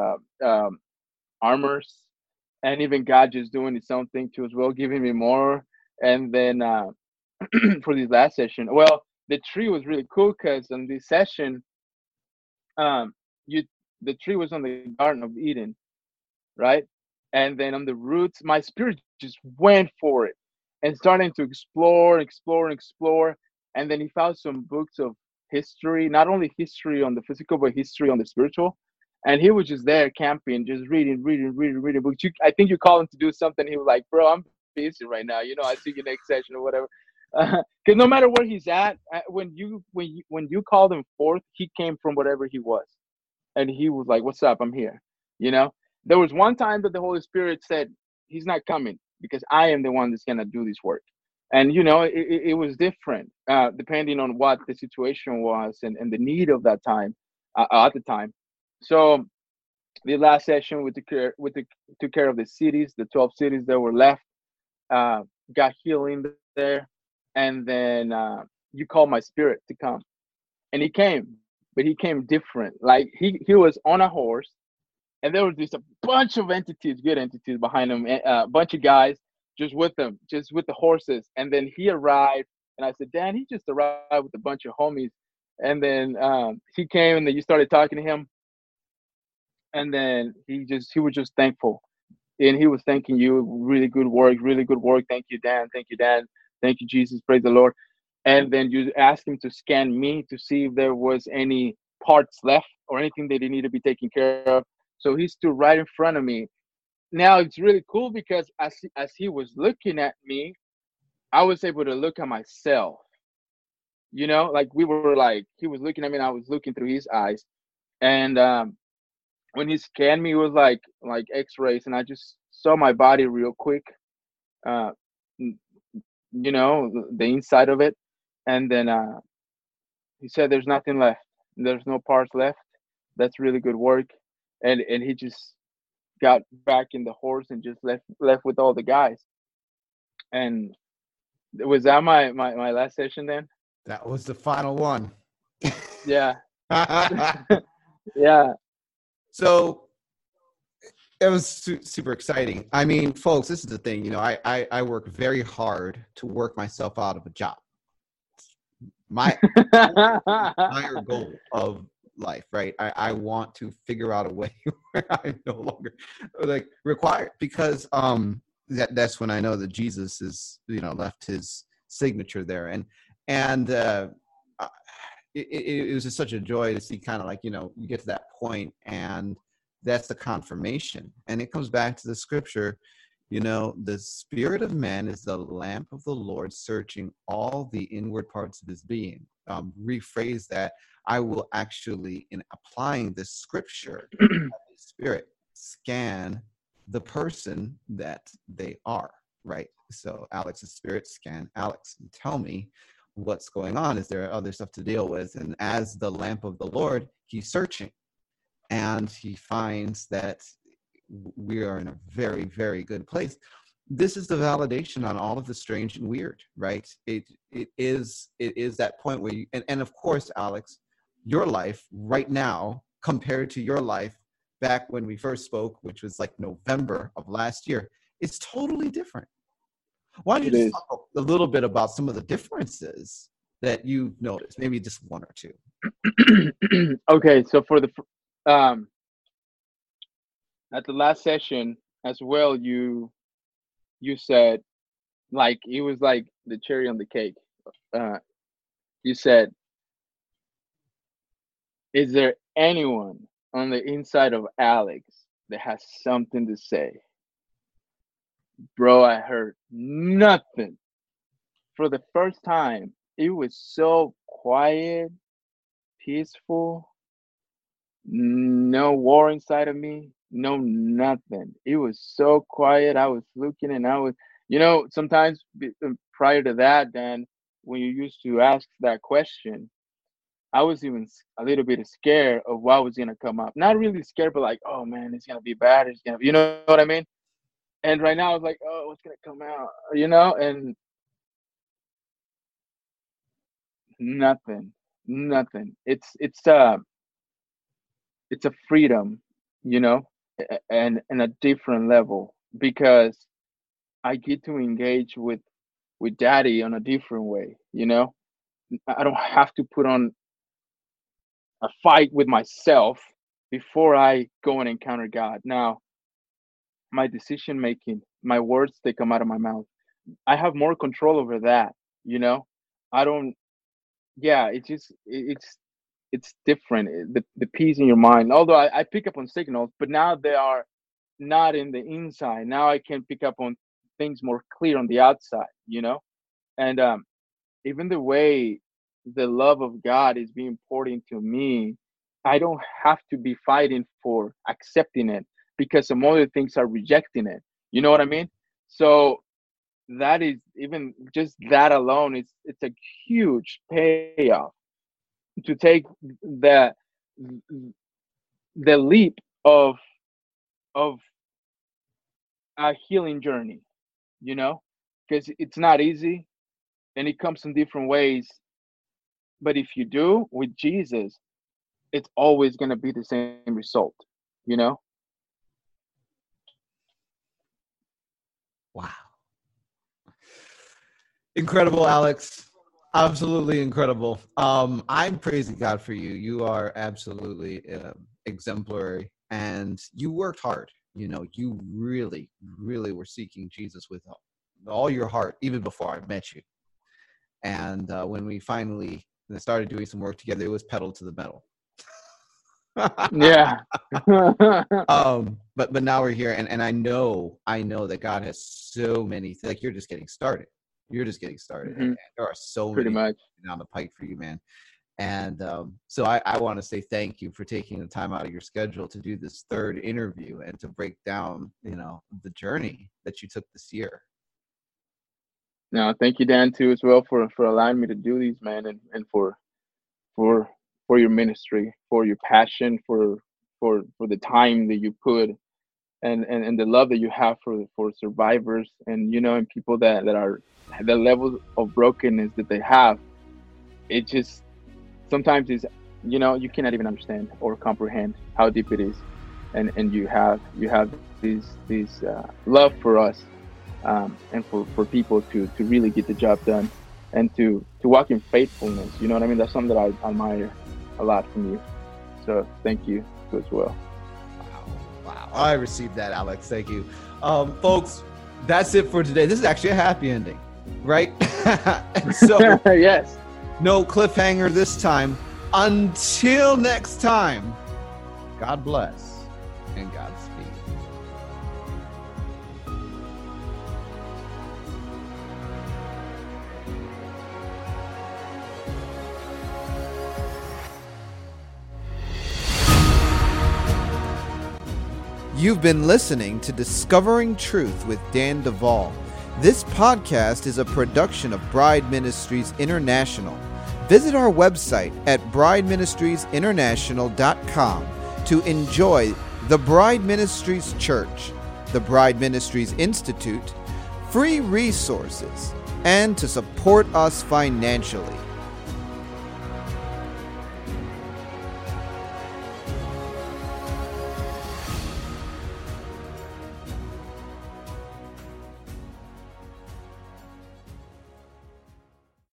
armors, and even God just doing his own thing too as well, giving me more. And then for this last session, well, the tree was really cool because on this session, um, you the tree was on the Garden of Eden, right? And then on the roots, my spirit just went for it and starting to explore. And then he found some books of history, not only history on the physical, but history on the spiritual. And he was just there camping, just reading books. I think you called him to do something. He was like, "Bro, I'm busy right now. I see you next session or whatever." Because no matter where he's at, when you called him forth, he came from whatever he was, and he was like, "What's up? I'm here." You know, there was one time that the Holy Spirit said, "He's not coming because I am the one that's gonna do this work." And it was different depending on what the situation was and the need of that time at the time. So the last session took care of the cities, the 12 cities that were left, uh, got healing there, and then you called my spirit to come, and he came, but he came different. Like he was on a horse, and there was just a bunch of entities, good entities behind him, a bunch of guys just with him, just with the horses. And then he arrived, and I said, "Dan, he just arrived with a bunch of homies." And then he came, and then you started talking to him, and then he was just thankful, and he was thanking you, really good work, really good work. Thank you, Dan. Thank you, Dan. Thank you, Jesus. Praise the Lord. And then you asked him to scan me to see if there was any parts left or anything that he needed to be taken care of. So he stood right in front of me. Now it's really cool because as he was looking at me, I was able to look at myself. Like we were like he was looking at me, and I was looking through his eyes. And when he scanned me, it was like X-rays, and I just saw my body real quick. Uh, the inside of it, and then he said, "There's nothing left. There's no parts left. That's really good work." And he just got back in the horse and just left with all the guys. And was that my last session then? That was the final one. Yeah. Yeah. So it was super exciting. I mean, folks, this is the thing. I work very hard to work myself out of a job. My entire goal of life, right? I want to figure out a way where I'm no longer like required, because that's when I know that Jesus is left his signature there, and it was just such a joy to see, kind of like you get to that point, and that's the confirmation, and it comes back to the scripture. The spirit of man is the lamp of the Lord, searching all the inward parts of his being. Rephrase that. I will actually, in applying this scripture, have the spirit scan the person that they are, right? So Alex's spirit scan Alex and tell me what's going on. Is there other stuff to deal with? And as the lamp of the Lord, he's searching, and he finds that we are in a very, very good place. This is the validation on all of the strange and weird, right? It is that point where and of course, Alex, your life right now compared to your life back when we first spoke, which was like November of last year, is totally different. Why don't you It just is. talk a little bit about some of the differences that you've noticed, maybe just one or two? Okay, so for the um at the last session as well, you said, like, it was like the cherry on the cake. Uh, you said, "Is there anyone on the inside of Alex that has something to say?" Bro, I heard nothing for the first time. it was so quiet, peaceful, no war inside of me, no nothing. It was so quiet. I was looking and I was, sometimes prior to that, then when you used to ask that question, I was even a little bit scared of what was gonna come up. Not really scared, but like, oh man, it's gonna be bad. It's gonna, you know what I mean? And right now, I was like, oh, what's gonna come out? And nothing, nothing. It's a freedom, you know, and a different level because I get to engage with Daddy on a different way. I don't have to put on a fight with myself before I go and encounter God. Now, my decision making, my words that come out of my mouth, I have more control over that. You know, I don't. Yeah, it's different. The peace in your mind. Although I pick up on signals, but now they are not in the inside. Now I can pick up on things more clear on the outside. And even the way the love of God is being poured into me, I don't have to be fighting for accepting it because some other things are rejecting it. You know what I mean? So that is, even just that alone, it's a huge payoff to take the leap of a healing journey, because it's not easy and it comes in different ways. But if you do with Jesus, it's always going to be the same result, you know? Wow. Incredible, Alex. Absolutely incredible. I'm praising God for you. You are absolutely exemplary, and you worked hard. You really, really were seeking Jesus with all your heart, even before I met you. And when we finally started doing some work together, it was pedal to the metal. Yeah. But now we're here, and I know that God has so many. Like, you're just getting started. You're just getting started. Mm-hmm. And there are so Pretty many much down the pike for you, man. And so I want to say thank you for taking the time out of your schedule to do this third interview and to break down, the journey that you took this year. No, thank you, Dan, too, as well, for allowing me to do these, man, and for your ministry, for your passion, for the time that you put, and the love that you have for survivors, and and people that are the level of brokenness that they have. It just sometimes is, you cannot even understand or comprehend how deep it is, and you have these love for us, and for people to really get the job done and to walk in faithfulness. You know what I mean? That's something that I admire a lot from you. So thank you as well. Wow. I received that, Alex. Thank you. Folks, that's it for today. This is actually a happy ending, right? So yes. No cliffhanger this time. Until next time, God bless and Godspeed. You've been listening to Discovering Truth with Dan Duvall. This podcast is a production of Bride Ministries International. Visit our website at brideministriesinternational.com to enjoy the Bride Ministries Church, the Bride Ministries Institute, free resources, and to support us financially.